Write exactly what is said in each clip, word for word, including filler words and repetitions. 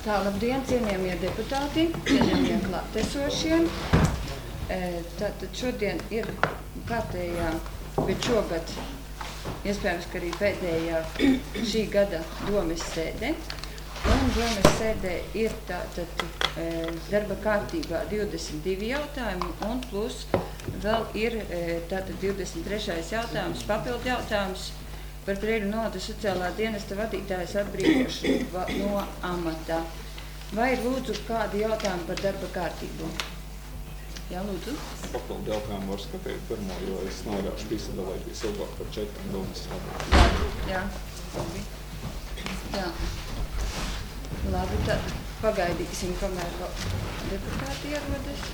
Tā, labdien, cienījamie deputāti, cienījamie klātesošie. Tātad šodien ir kārtējā, bet šogad, iespējams, ka arī pēdējā šī gada domes sēde. Un domes sēdē ir tātad darba kārtībā divdesmit divi jautājumi un plus vēl ir tātad divdesmit trešais jautājums, papildu jautājums par Preiļu novada sociālā dienesta vadītājas atbrīvošanu no amata. Vai ir lūdzu kādi jautājumi par darba kārtību? Jā, lūdzu. Papildu jautājumu var skatīt pirmo, jo es nevarēšu pisadalīties ilgāk par četriem domas strādāt. Jā, labi. Jā. Labi, tad pagaidīsim, kamēr deputāti ierodas.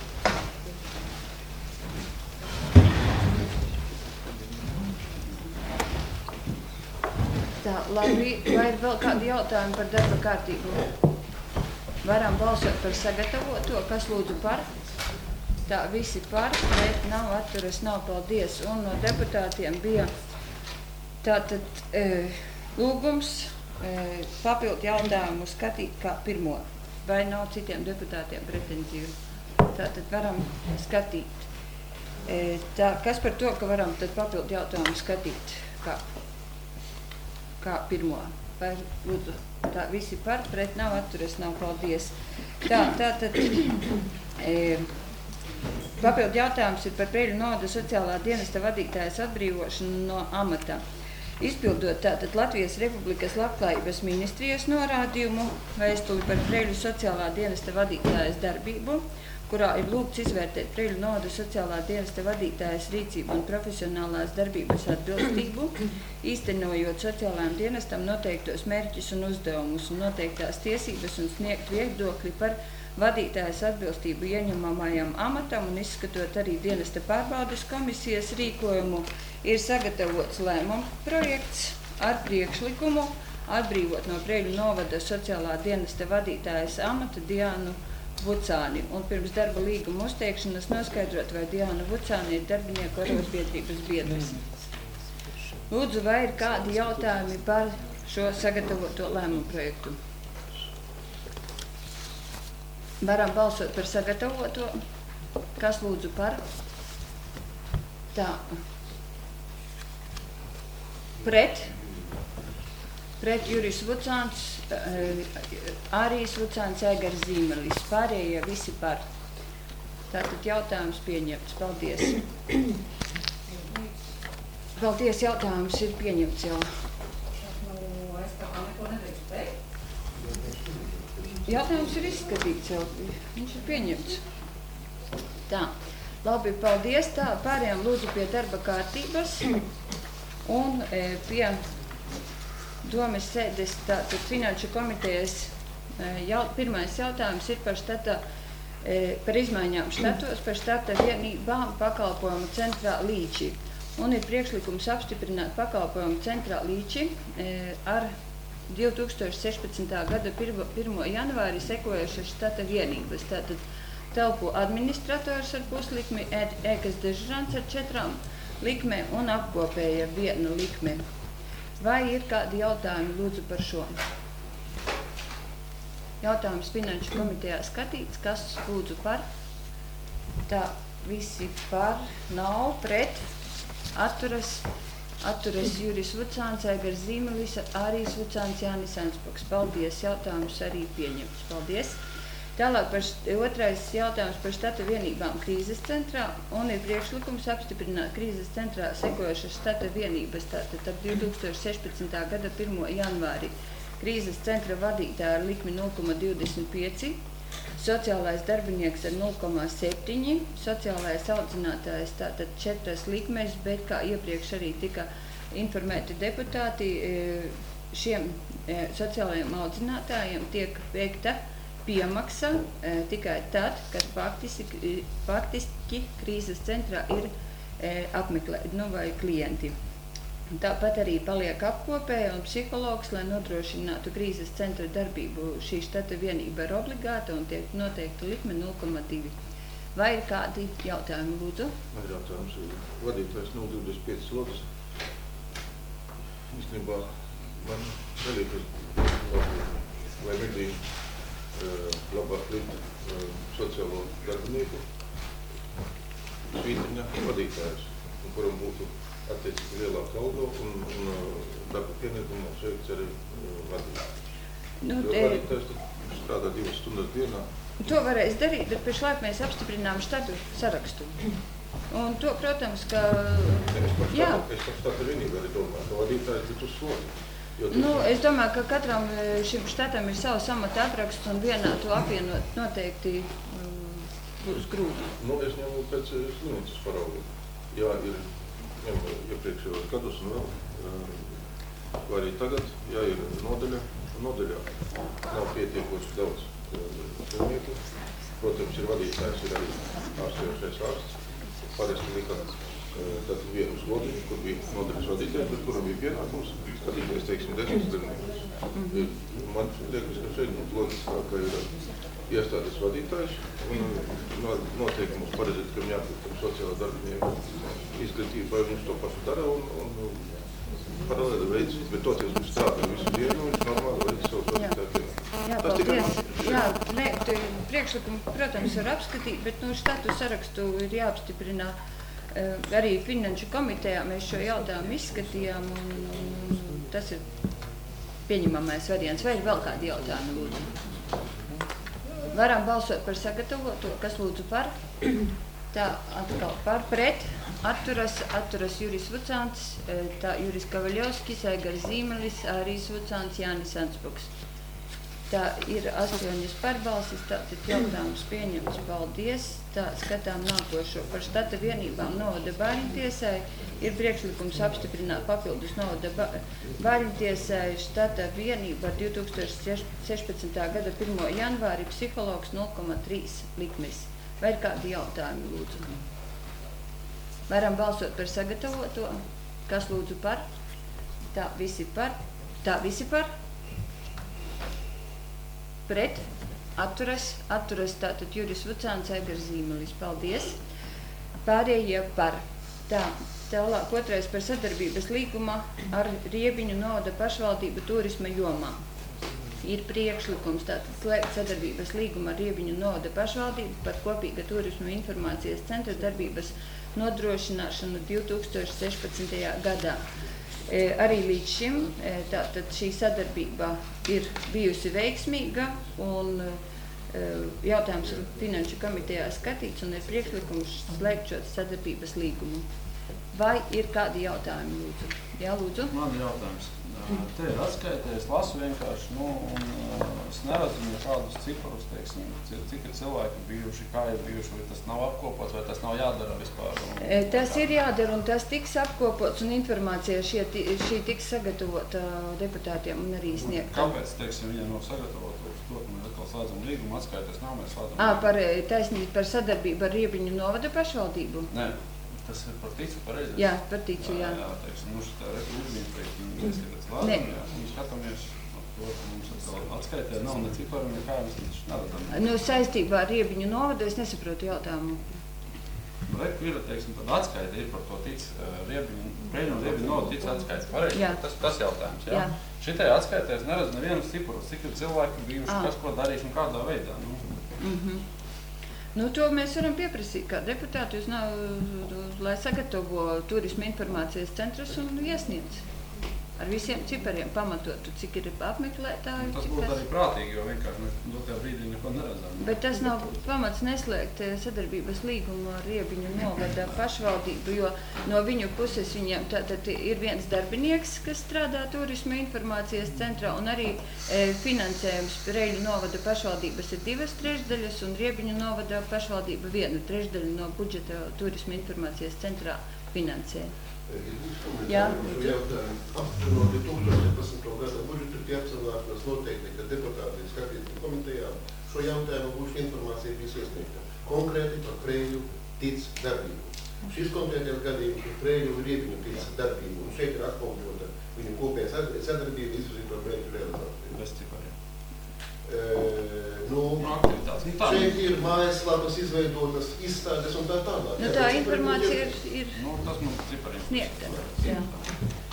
Tā, labi, vai ir vēl kādi jautājumi par darba kārtību? Varam balsot par sagatavoto, kas lūdzu par? Tā, visi par, bet nav atturas, nav, paldies. Un no deputātiem bija tātad e, lūgums e, papildu jautājumu skatīt kā pirmo. Vai nav citiem deputātiem pretenziju? Tātad varam skatīt. E, tā, kas par to, ka varam tad papildu jautājumu skatīt kā kā pirmo. Vai lūdzu, tā visi par, pret nav atturas, nav, paldies. Tā, tā tad e, papildu jautājums ir par Preiļu novada sociālā dienesta vadītājas atbrīvošanu no amata. Izpildot tātad Latvijas Republikas Labklājības ministrijas norādījumu vēstuli par Preiļu sociālā dienesta vadītājas darbību, kurā ir lūgts izvērtēt Preiļu novada sociālā dienesta vadītājas rīcību un profesionālās darbības atbilstību, īstenojot sociālajām dienestam noteiktos mērķus un uzdevumus un noteiktās tiesības un sniegt viedokli par vadītājas atbilstību ieņemamajam amatam un izskatot arī dienesta pārbaudes komisijas rīkojumu, ir sagatavots lēmuma projekts ar priekšlikumu atbrīvot no Preiļu novada sociālā dienesta vadītājas amata Diānu Vucāni. Un pirms darba līguma uzteikšanas noskaidrot, vai Diāna Vucāni ir darbinieku arotbiedrības biedrs. Lūdzu, vai ir kādi jautājumi par šo sagatavoto lēmumu projektu? Varam balsot par sagatavoto. Kas lūdzu par? Tā. Pret? Pret Juris Vucāns, Ārijas Vucāns, Egars Zīmelis. Pārējie visi par. Tātad jautājums pieņemts. Paldies. Paldies, jautājums ir pieņemts jau. Jautājums ir izskatīts jau. Viņš ir pieņemts. Tā. Labi, paldies. Tā, pārējām lūdzu pie darba kārtības un e, pie domes sēdes, tātad Finanšu komitejas jau, pirmais jautājums ir par štata, par izmaiņām štatos, par štata vienībām pakalpojumu centrā Līči. Un ir priekšlikums apstiprināt pakalpojumu centrā Līči ar divi tūkstoši sešpadsmitā gada pirmo janvāri sekojušas štata vienības. Tātad telpu administrators ar puslikmi, ēkas dežurants ar četrām likmēm un apkopēja viena likme. Vai ir kādi jautājumi lūdzu par šo? Jautājums Finanšu komitejā skatīts, kas lūdzu par? Tā, visi par, nav, pret, atturas, atturas Juris Vucāns, Egars Zīmelis, Ārijas Vucāns, Jānis Anspoks. Paldies, jautājums arī pieņemts. Paldies. Tālāk par otrais jautājums par štata vienībām krīzes centrā un ir priekšlikums apstiprināt krīzes centrā sekojušas štata vienības tātad ap divi tūkstoši sešpadsmitā gada pirmo janvāri. Krīzes centra vadītāja ar likmi nulle komā divdesmit pieci, sociālais darbinieks ar nulle komā septiņi, sociālais audzinātājs tātad četras likmes, bet kā iepriekš arī tika informēti deputāti, šiem sociālajiem audzinātājiem tiek veikta piemaksa e, tikai tad, kad faktiski, faktiski krīzes centrā ir e, apmeklēti nu, vai klienti. Tāpat arī paliek apkopēja un psihologs, lai nodrošinātu krīzes centra darbību. Šī štata vienība ir obligāta un tiek noteikta likme nulle komā divi. Vai ir kādi jautājumi, lūdzu? Man jautājums ir vadītājs nulle divdesmit pieci slogas. Īstenībā man neliekas labi, vai medī labāk likt uh, sociālo darbinieku svītriņa vadītājs, kuram būtu attiecīgi lielāka alga un, un uh, darba pienākumu veikts arī uh, vadīt. Nu, Jo te, vadītājs tad strādā divas stundas dienā. to varēs darīt, bet pašlaik mēs apstiprinām štatu sarakstu. Un to, protams, ka... Es par Jā. štātu, es par štātu vienību arī domāju, ka vadītājs būtu uz slodi. Jo tas Nu, ir- es domāju, ka katram e, šim štatam ir savs amata apraksts un vienā to apvienot noteikti um, būs grūti. Nu, es ņemu pēc eh, slimnīcas paraugu. Jā, ir ņemu iepriekšējos gadus un vēl, eh, vai arī tagad, jā, ir nodaļa, nodaļā nav pietiekoši daudz eh, slimnieku. Protams, ir vadītājs, ir arī ārstējošais ārsts. Parasti likām eh, tad vienu uz lodiņu, kur bija nodaļas vadītājs, bet kuram bija pienākums skatīties, teiksim, desmit slimniekus. Mm-hmm. Man liekas, ka šeit mums loģiskākā ir iestādes vadītājs un no, noteikumus paredzēt, ka viņam jābūt sociālā darbinieku izglītība, vai viņš to pašu dara un, un paralēli veids, bet toties viņš strādā visu dienu, viņš normāli veids savus vadītāju pienākumus. Jā, Tas tikai paldies. man- Jā, ne, te priekšlikumu, protams, var apskatīt, bet nu, štatu sarakstu ir jāapstiprina uh, arī finanšu komitejā. Mēs šo jautājumu izskatījām un, un, un tas ir pieņemamais variants. Vai ir vēl kādi jautājumi, lūdzu? Varam balsot par sagatavoto, kas lūdzu par. Tā atkal par pret. Atturas, atturas Juris Vucāns, eh, tā Juris Kavaļovskis, Aigars Zīmelis, Ārijs Vucāns, Jānis Anspuks. Tā ir astoņas pārbalsis, tātad jautājums pieņemts, paldies. Tā skatām nākošo par štata vienībām novada bāriņtiesai. Ir priekšlikums apstiprināt papildus novada bāriņtiesai štata vienība ar divi tūkstoši sešpadsmitā gada pirmo janvāri psihologs nulle komats trīs likmes. Vai ir kādi jautājumi, lūdzu? Varam balsot par sagatavoto. Kas lūdzu par? Tā visi par. Tā visi par. Pret, atturas, atturas tātad Juris Vucāns, Aigars Zīmelis. Paldies. Pārējie par. Tā, tālāk otrais par sadarbības līguma ar Riebiņu novada pašvaldību turisma jomā. Ir priekšlikums tātad slēgt sadarbības līgumu ar Riebiņu novada pašvaldību par kopīga turisma informācijas centra darbības nodrošināšanu divi tūkstoši sešpadsmitajā gadā. E, arī līdz šim e, tātad šī sadarbība ir bijusi veiksmīga un e, jautājums ir finanšu komitejā skatīts un ir priekšlikums slēgt šo sadarbības līgumu. Vai ir kādi jautājumi, lūdzu? Jā, lūdzu. Man ir jautājums. Te ir atskaitē, es lasu vienkārši, nu, un es neredzu nekādus ciparus, teiksim, cik ir cilvēki bijuši, kā ir bijuši, vai tas nav apkopots, vai tas nav jādara vispār. Un, E, Tas ir jādara un tas tiks apkopots un informācija šie, ti- šī tiks sagatavota deputātiem un arī sniegta. Kāpēc, teiksim, viņam nav sagatavota uz to, ka mēs atkal slēdzam līgumu, atskaitēs nav, mēs slēdzam Ā, līgumu? par e, taisnību par sadarbību ar Riebiņu novada pašvaldību? Nē, tas ir par ticu pareizi. Jā, par ticu, jā. Jā, teiksim, nu šitā reklūzmīna, teiksim, mēs tagad slēdzam, Nē. jā, un skatāmies, to, ka mums atkal atskaitē nav ne ciparu, nekā, mēs taču neredam. Nu, saistībā ar Riebiņu novadu es nesaprotu jautājumu. Nu, reku ir, teiksim, tad atskaita ir par to tic, Riebiņu, Riebiņu, Riebiņu nodu tic atskaita. Pareizi, Jā. tas, tas jautājums, jā. Jā. Šitai atskaitē es neredzu nevienus ciparus, cik ir cilvēki bijuši, Ā. kas ko darījuši un kādā veidā. Nu, Mhm. Nu, to mēs varam pieprasīt kā deputāti, uz, nav, lai sagatavo turisma informācijas centrs un iesniedz ar visiem cipariem pamatotu, cik ir apmeklētāju. tas cik būtu arī prātīgi, jo vienkārši mēs dotajā brīdī neko neredzam. Bet tas nav pamats neslēgt eh, sadarbības līgumu ar Riebiņu novada pašvaldību, jo no viņu puses viņiem tātad ir viens darbinieks, kas strādā turisma informācijas centrā, un arī e, finansējums Reiļu novada pašvaldības ir divas trešdaļas, un Riebiņu novada pašvaldība viena trešdaļa no budžeta turisma informācijas centrā finansē. Jā. Apstiprinot divi tūkstoši septiņpadsmito gada budžetu piepsanāšanas noteikti, ka deputāti skatītu komitejā šo jautājumu būs informācija bija iesniegta. Konkrēti par Preļu tic darbību. Šis konkrētais gadījums ir Preļu un Riebiņu tic darbību, un šeit ir atspoguļota viņu kopējā sadarbība izvirzīto mērķu realizāciju. Bez cipariem. E, nu, Nu, aktivitātes. Nu, tā, šeit ir mājaslapas izveidotas izstādes un tā tālāk. Nu, tā informācija ir, ir nu, tas mums cipariem. sniegta. Jā.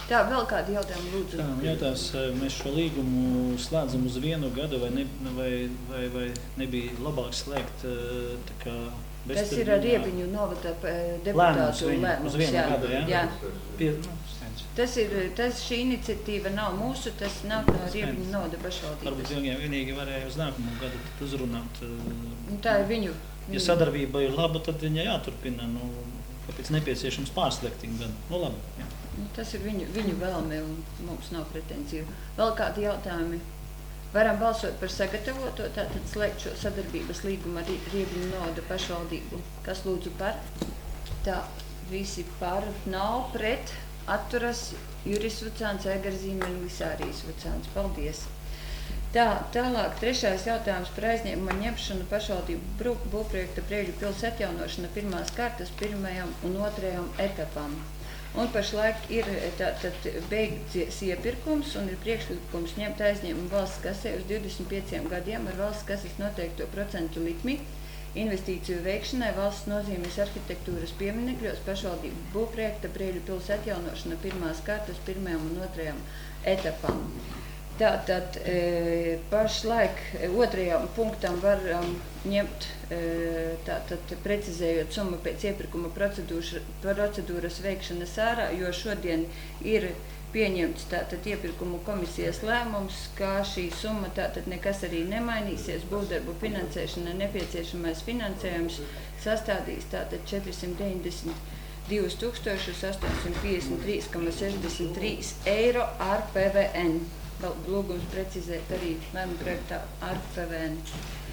Tā, vēl kādi jautājumi lūdzu? Tā, man jautās, mēs šo līgumu slēdzam uz vienu gadu, vai, ne, vai, vai, vai nebija labāk slēgt tā kā Tas ir ar Riebiņu novada deputātu lēmums. Uz vienu jā. gadu, jā? jā. Pie, nu, Tas ir, tas šī iniciatīva nav mūsu, tas nāk no Riebiņu novada pašvaldības. Varbūt vienīgi, vienīgi varēja uz nākamo gadu uzrunāt. Un tā ir viņu. Ja sadarbība ir laba, tad viņa jāturpina. Nu, kāpēc nepieciešams pārslēgt tik gadu? Nu, labi. Jā. Tas ir viņu, viņu vēlme un mums nav pretenziju. Vēl kādi jautājumi? Varam balsot par sagatavoto, tātad slēgt šo sadarbības līgumu ar Riebiņu novada pašvaldību. Kas lūdzu par? Tā, visi par, nav, pret, atturas, Juris Vucāns, Egars Zīmelis, Ārijas Vucāns. Paldies! Tā, tālāk trešais jautājums par aizņēmuma ņemšanu pašvaldību būvprojekta Preļu pils atjaunošana pirmās kārtas pirmajam un otrajam etapam. Un pašlaik ir tātad beigts iepirkums un ir priekšlikums ņemt aizņēmumu valsts kasē uz divdesmit pieciem gadiem ar valsts kases noteikto procentu likmi. Investīciju veikšanai valsts nozīmes arhitektūras pieminekļos pašvaldību būvprojekta Preļu pils atjaunošana pirmās kārtas pirmajam un otrajam etapam. Tātad e, pašlaik otrajam punktam varam ņemt, e, tātad precizējot summu pēc iepirkuma procedūras, procedūras veikšanas ārā, jo šodien ir pieņemts tātad iepirkumu komisijas lēmums, ka šī summa tātad nekas arī nemainīsies, būvdarbu finansēšana nepieciešamais finansējums sastādīs tātad četrsimt deviņdesmit divus tūkstošus astoņsimt piecdesmit trīs komats sešdesmit trīs eiro ar P V N. Lūgums precizēt arī lēmuma projektā ar P V N.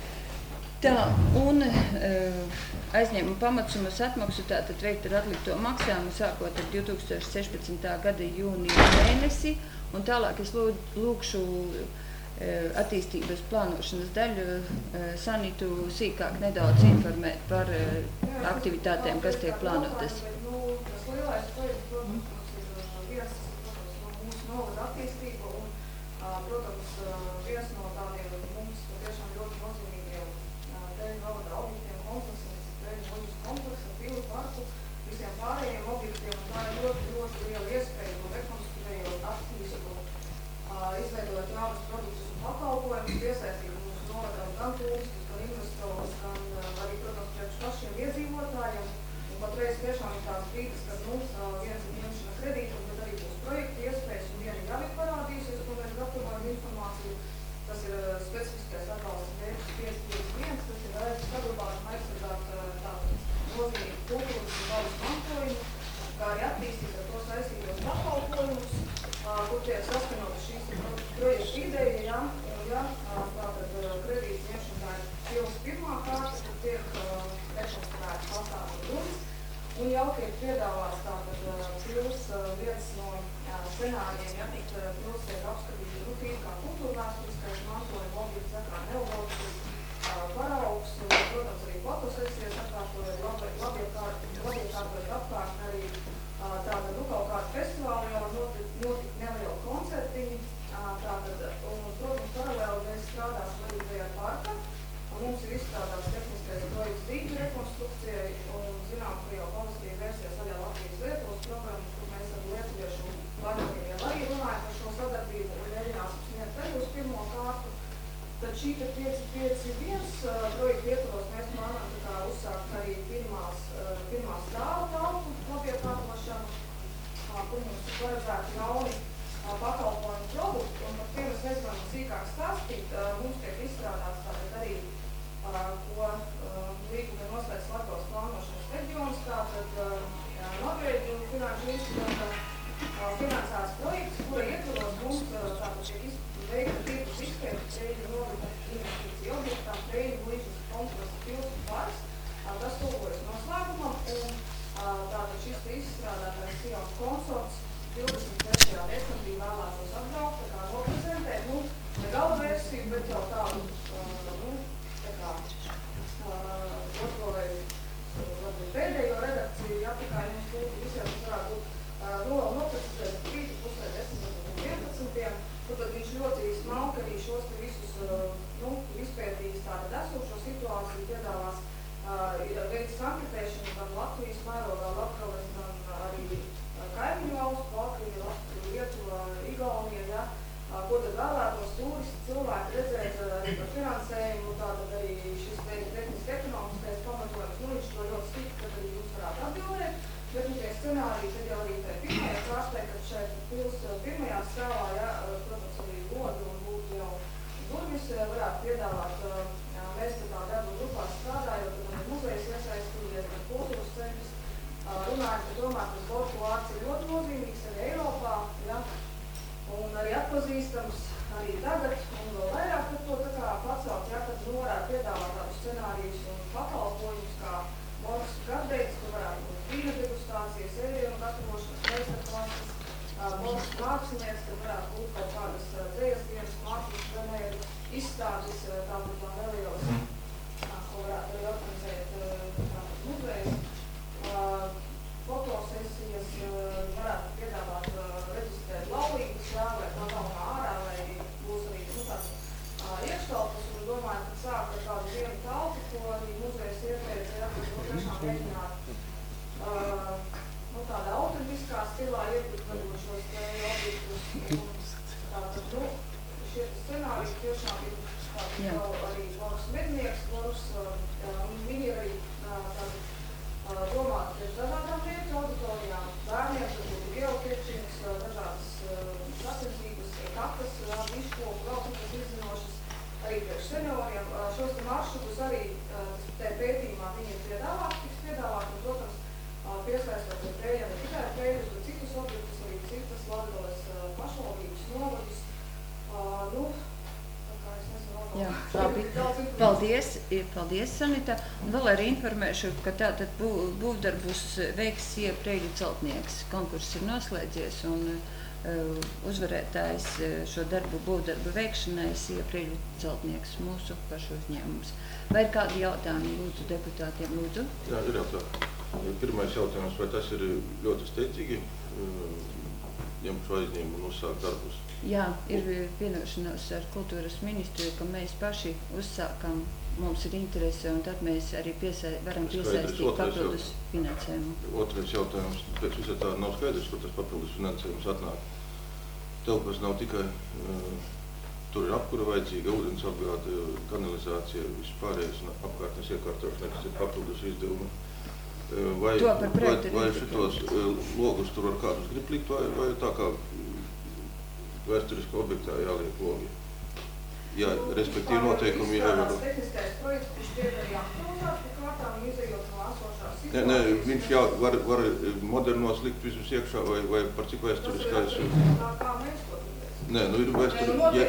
Tā, un uh, aizņēmuma pamatsumas atmaksu tātad veikt ar atlikto maksājumu sākot ar divi tūkstoši sešpadsmitā gada jūnija mēnesi, un tālāk es lūd, lūkšu uh, attīstības plānošanas daļu uh, Sanitu sīkāk nedaudz informēt par uh, aktivitātēm, kas tiek plānotas. Nu, tas lielais projekts, protams, ir viens, protams, no mūsu novada attīstība un protams, viens no tādiem mums patiešām ļoti nozīmīgiem Preļu novada objektiem kompleksiem, Preļu muļas kompleksa, pilu parku, visiem pārējiem objektiem, un tā ir ļoti, ļoti liela iespēja to rekonstruējot, attīstot, izveidot jaunas produktus un pakalpojumus, piesaistīt mūsu novadam gan turistus, gan investorus, gan arī, protams, priekš pašiem iedzīvotājiem. Un patreiz tiešām ir tās brīdis, kad mums viens ir ņemšana kredītu, bet arī būs projekta iespējas, un viena jau ir parādījusies, ko mēs gatavojam informāciju. Tas ir uh, specifiskais atbalsts mērķis pieci pieci viens, tas ir vērts saglabāt un aizsargāt uh, tādu nozīmīgu kultūras un valsts mantojumu, kā arī attīstīt ar to saistībos pakalpojumus, uh, kur tiek saskaņotas šīs projekta ideja, ja, ja uh, tātad uh, kredītas ņemšanā ir pils pirmā kārta, kur tiek uh, rekonstruētas fasādes durvis. Un jau tiek piedāvāts tātad pils viens no scenārijiem, ja tik pils tiek apskatīta nu, tīri kā kultūrvēsturiskais mantojuma objekts, kā neogotisks paraugs, un, protams, arī fotosesijas atkārtojot, labiekārtojot apkārtni arī tātad, nu, kaut kādu festivālu jau notikt, notikt nelielu koncertiņu, tātad, un, protams, paralēli mēs strādāsim arī tajā parkā, un mums ir izstrādāts tehniskais projekts dīķu rekonstrukcijai, un zinām, ka jau pavasarī vērsies arī Latvijas Lietuvas programmas, kur mēs ar lietuviešu un Latvijiem arī runājam par šo sadarbību un mēģināsim sniegt arī uz pirmo kārtu. Tad šī te pieci pieci viens uh, projekta ietvaros mēs plānojam tā kā uzsākt arī pirmās, uh, pirmās stāvu telpu labiekārtošanu, uh, kur mums ir paredzēti jauni uh, pakalpojumu produkti, un par tiem es nezinām sīkāk stāstīt. Uh, mums tiek izstrādāts tātad arī Uh, ko uh, līguma noslēdz Latvijas plānošanas reģions, tātad uh, Norvēģu finanšu institūta uh, finansēts projekts, kura ietvaros mums uh, tātad tiek veikta tirgus izpēta Preļu novada investīciju objektām, Preļu muļas kompleksa pils un parks. Uh, tas tuvojas noslēgumam, un uh, tātad šis izstrādātais Sions konsorts divdesmit trešajā decembrī vēlētos atbraukt, tā kā noprezentēt, nu, ne gala versiju, bet jau tādu, uh, nu, kā uh, otro vai uh, pēdējo redakciju, ja tikai jums būtu visiem, tas varētu būt uh, nu, vēl noprecizēt trīs pusē desmit un vienpadsmitiem, tur tad viņš ļoti smalki arī šos te visus uh, diskutēt arī par finansējumu, tātad arī šis tehniski ekonomiskais pamatojums, nu, viņš to ļoti stikti, tad arī jūs varētu atbildēt. Bet nu, tie scenāriji, tad jau arī tajā pirmajā kārstē, kad šeit pils pirmajā stāvā, ja, protams, arī godu un būtu jau durvis, varētu piedāvāt, mēs te tā darba grupā strādājot, tad arī muzejs iesaistījies, tad kultūras centrs runājot, ka tomēr tas Borku vārds ir ļoti nozīmīgs arī Eiropā, ja, un arī atpazīstams arī tagad, un vēl vairāk par to tā kā pacelt, ja, kad nu varētu piedāvāt tādus scenārijus un pakalpojumus, kā Borkas gardeitas, kur varētu būt vīna degustācijas, ēdienu gatavošanas, meistarklases, Borkas mākslinieks, kad varētu būt kaut kādas dzējas dienas, mākslas trenēru, izstādes, tāpat tā nelielas, ko varētu arī organizēt tāpat muzejs. Fotosesijas varētu piedāvāt reģistrēt laulības, jā, vai pagalmā ārā, vai būs arī nu, tāds iekštelpas, un domāju, ka sāk ar kādu vienu telpu, ko arī muzejs ieteica, jā, kas nu tiešām mēģināt uh, nu, tādā autentiskā stilā iekļūt varbūt šos te objektus. Tātad, nu, šie scenāriji tiešām ir tāds vēl arī Borkas mednieks, Borkas, uh, viņi ir arī uh, tādi domāt pēc dažādām mērķu auditorijām, bērniem, tad būtu geopiečings, dažādas sacensības, katas, viškoku, vēl citas izzinošas, arī priekš senioriem. Šos te maršrutus arī te pētījumā viņi ir piedāvāt, tiks piedāvāt, un, protams, piesaistot pie pēļiem ne tikai pēļus, bet citus objektus, arī citas Latgales pašvaldības novadus. Nu, Jā, labi. Paldies, paldies, Sanita. Un vēl arī informēšu, ka tātad bū, būvdarbus veiks Iepreļu celtnieks. Konkurss ir noslēdzies un uh, uzvarētājs šo darbu būvdarbu veikšanai Iepreļu celtnieks mūsu pašu uzņēmums. Vai ir kādi jautājumi lūdzu deputātiem? Lūdzu? Jā, ir jautājumi. Pirmais jautājums, vai tas ir ļoti steidzīgi ņemt šo aizņēmumu un uzsākt darbus? Jā, ir vienošanās ar kultūras ministru, ka mēs paši uzsākam, mums ir interese, un tad mēs arī piesai, varam piesaistīt papildus finansējumu. Otrais jautājums, pēc visā tā nav skaidrs, kur tas papildus finansējums atnāk. Telpas nav tikai, uh, tur ir apkura vajadzīga, ūdens apgāde, kanalizācija, vispārējais un apkārtnes iekārtošana, kas ir papildus izdevumi. Uh, vai, vai, vai šitos uh, logus tur var kādus grib likt, vai, vai tā kā vēsturiskā objektā jāliek logi. Jā, respektīvi noteikumi jāievēro. Tehniskais projekts, kurš tiek arī aktualizēts, ka kārtām izējot no esošās situācijas. Nē, nē, viņš jā, var, var modernos likt visus iekšā, vai, vai par cik vēsturiskais? Tā kā mēs to gribēsim. Nē, nu ir vēsturi, ja,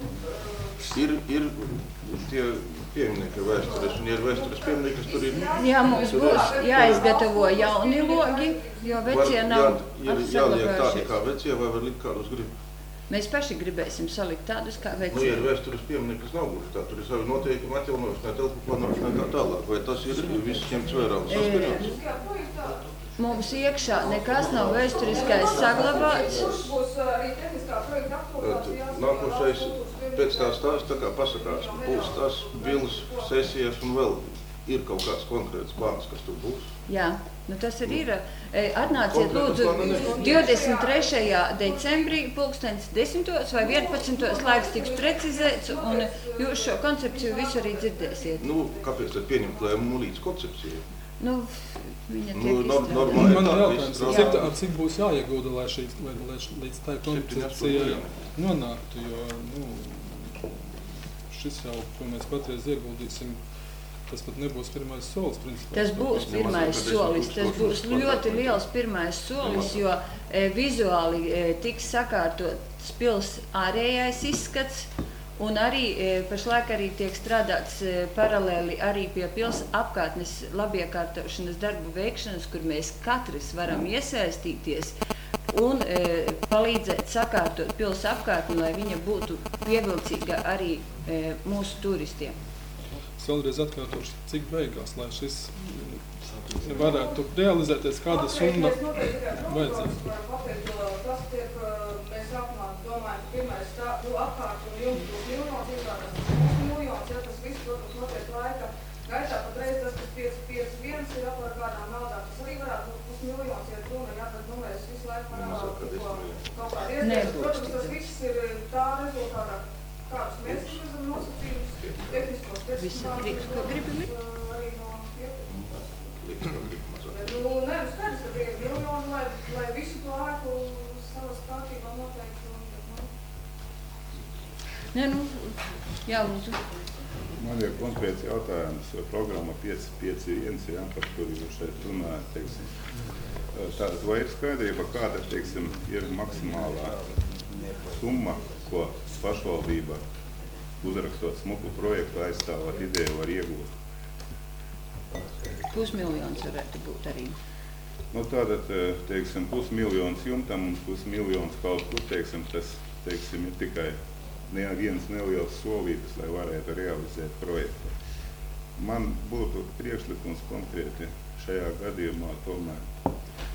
ir, ir tie pieminieki vēstures, un ja ir vēstures pieminieki, tur ir... Jā, mums būs jāizgatavo jauni logi, jo vecie nav saglabājušies. Jāliek tādi kā vecie, vai var likt kādus grib? Mēs paši gribēsim salikt tādus kā vecie. Nu, ja ir vēstures pieminieki, kas nav gluži tā, tur ir savi noteikumi atjaunošanai, telpu plānošanai kā tālāk, vai tas ir viss ņemts vērā un saskaņots? Mums iekšā nekas nav vēsturiskais saglabāts. Būs arī tehniskā projekta aktualizācija. Nākošais pēc tā stāsta tā kā pasakās, būs tas pils, sesijas un vēl ir kaut kāds konkrēts plāns, kas tur būs. Jā, nu tas arī ir. Atnāciet lūdzu divdesmit trešajā decembrī pulkstens desmitos vai vienpadsmitos laiks tiks precizēts un jūs šo koncepciju visu arī dzirdēsiet. Nu, kāpēc tad pieņemt lēmumu līdz koncepcijai? Nu, viņa tiek Nu, nor- izstrādāta. normāli Man tā, ir viss jautājums, strādā. cik, cik būs jāiegūda, lai, šī, lai, lai š- līdz tai koncepcijai nonāktu, jo nu, šis jau, ko mēs patreiz ieguldīsim, tas pat nebūs pirmais solis, principā. Tas būs pirmais solis, tas būs ļoti liels pirmais solis, jo e, vizuāli e, tiks sakārtots pils ārējais izskats, un arī e, pašlaik arī tiek strādāts e, paralēli arī pie pils apkārtnes labiekārtošanas darbu veikšanas, kur mēs katrs varam iesaistīties un e, palīdzēt sakārtot pils apkārtni, lai viņa būtu pievilcīga arī e, mūsu turistiem. Es vēlreiz atkārtošu, cik beigās, lai šis mm, varētu realizēties, kāda summa vajadzētu. Tas tiek, mēs sākumā domājam, ka pirmais tā, nu, apkārt un jums būs miljonos, izrādās miljonos, ja tas viss, protams, notiek laika gaitā, patreiz tas, kas pieci pieci viens ir apar kādām naudām, tas arī varētu būt pusmiljons, ja runa, ja, bet, nu, mēs visu laiku panāvām kaut kādu iespēju. Protams, tas viss ir tā rezultātā, kādus mēs gribam nosacījumus, tehniskos specifikācijas, ko gribi likt? arī no ietekmes. Liks, ka grib mazāk. Nu, nē, nu skaidrs, ka tie ir miljoni, lai, lai visu to ēku savas kārtībā noteikti. Un, nu. Nē, nu, jā, lūdzu. Man ir konkrēts jautājums, programma pieci pieci viens, jā, par kuru jūs šeit runājat, teiksim. Tātad, vai ir skaidrība, kāda, teiksim, ir maksimālā summa, ko pašvaldība, uzrakstot smuku projektu, aizstāvot ideju var iegūt? Pusmiljons varētu būt arī. Nu, tātad, teiksim, pusmiljons jumtam un pusmiljons kaut kur, teiksim, tas, teiksim, ir tikai ne viens neliels solītis, lai varētu realizēt projektu. Man būtu priekšlikums konkrēti šajā gadījumā tomēr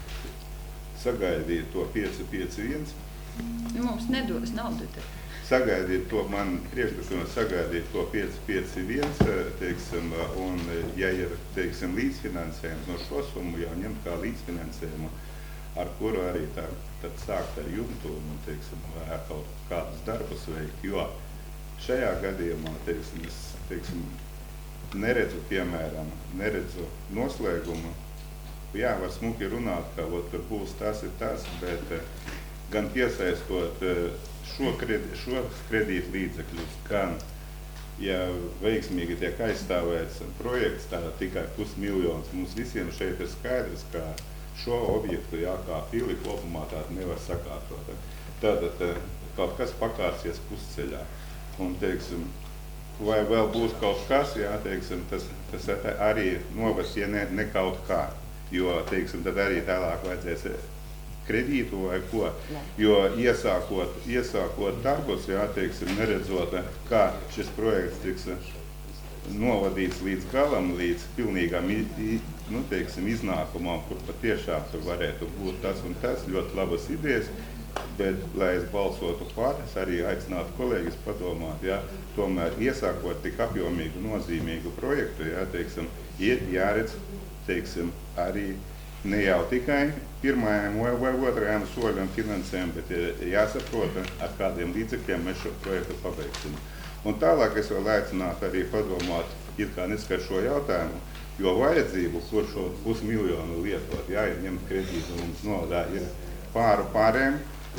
sagaidīt to pieci pieci viens. Nu, mums nedos naudu tad. Sagaidīt to, man priekšlikums sagaidīt to pieci pieci viens, teiksim, un ja ir, teiksim, līdzfinansējums no šo summu jau ņemt kā līdzfinansējumu, ar kuru arī tā, tad sākt ar jumtu un, teiksim, kaut kādus darbus veikt, jo šajā gadījumā, teiksim, es, teiksim, neredzu, piemēram, neredzu noslēgumu. Jā, var smuki runāt, ka ot, tur būs tas ir tas, bet gan piesaistot šo, kredi, šo kredītu līdzekļus, gan, ja veiksmīgi tiek aizstāvēts projekts, tā tikai pusmiljons, mums visiem šeit ir skaidrs, ka šo objektu, jā, kā pili kopumā tādu nevar sakārtot. Tātad kaut kas pakārsies pusceļā. Un, teiksim, vai vēl būs kaut kas, jā, teiksim, tas, tas arī novest, ja ne, ne kaut kā. Jo, teiksim, tad arī tālāk vajadzēs kredītu vai ko. Jo iesākot, iesākot darbus, jā, teiksim, neredzot, kā šis projekts tiks novadīts līdz galam, līdz pilnīgām nu, teiksim, iznākumam, kur patiešām tur varētu būt tas un tas, ļoti labas idejas, bet, lai es balsotu pār, es arī aicinātu kolēģis padomāt, jā, tomēr iesākot tik apjomīgu, nozīmīgu projektu, jā, teiksim, ir jāredz, teiksim, arī ne jau tikai pirmajam vai otrajam soļam finansējumu, bet ir jāsaprot, ar kādiem līdzekļiem mēs šo projektu pabeigsim. Un tālāk es vēl aicinātu arī padomāt, it kā neskar šo jautājumu, jo vajadzību, kur šo pusmiljonu lietot, jā, ir ņemt kredītu mums nodā, ir pāru pārēm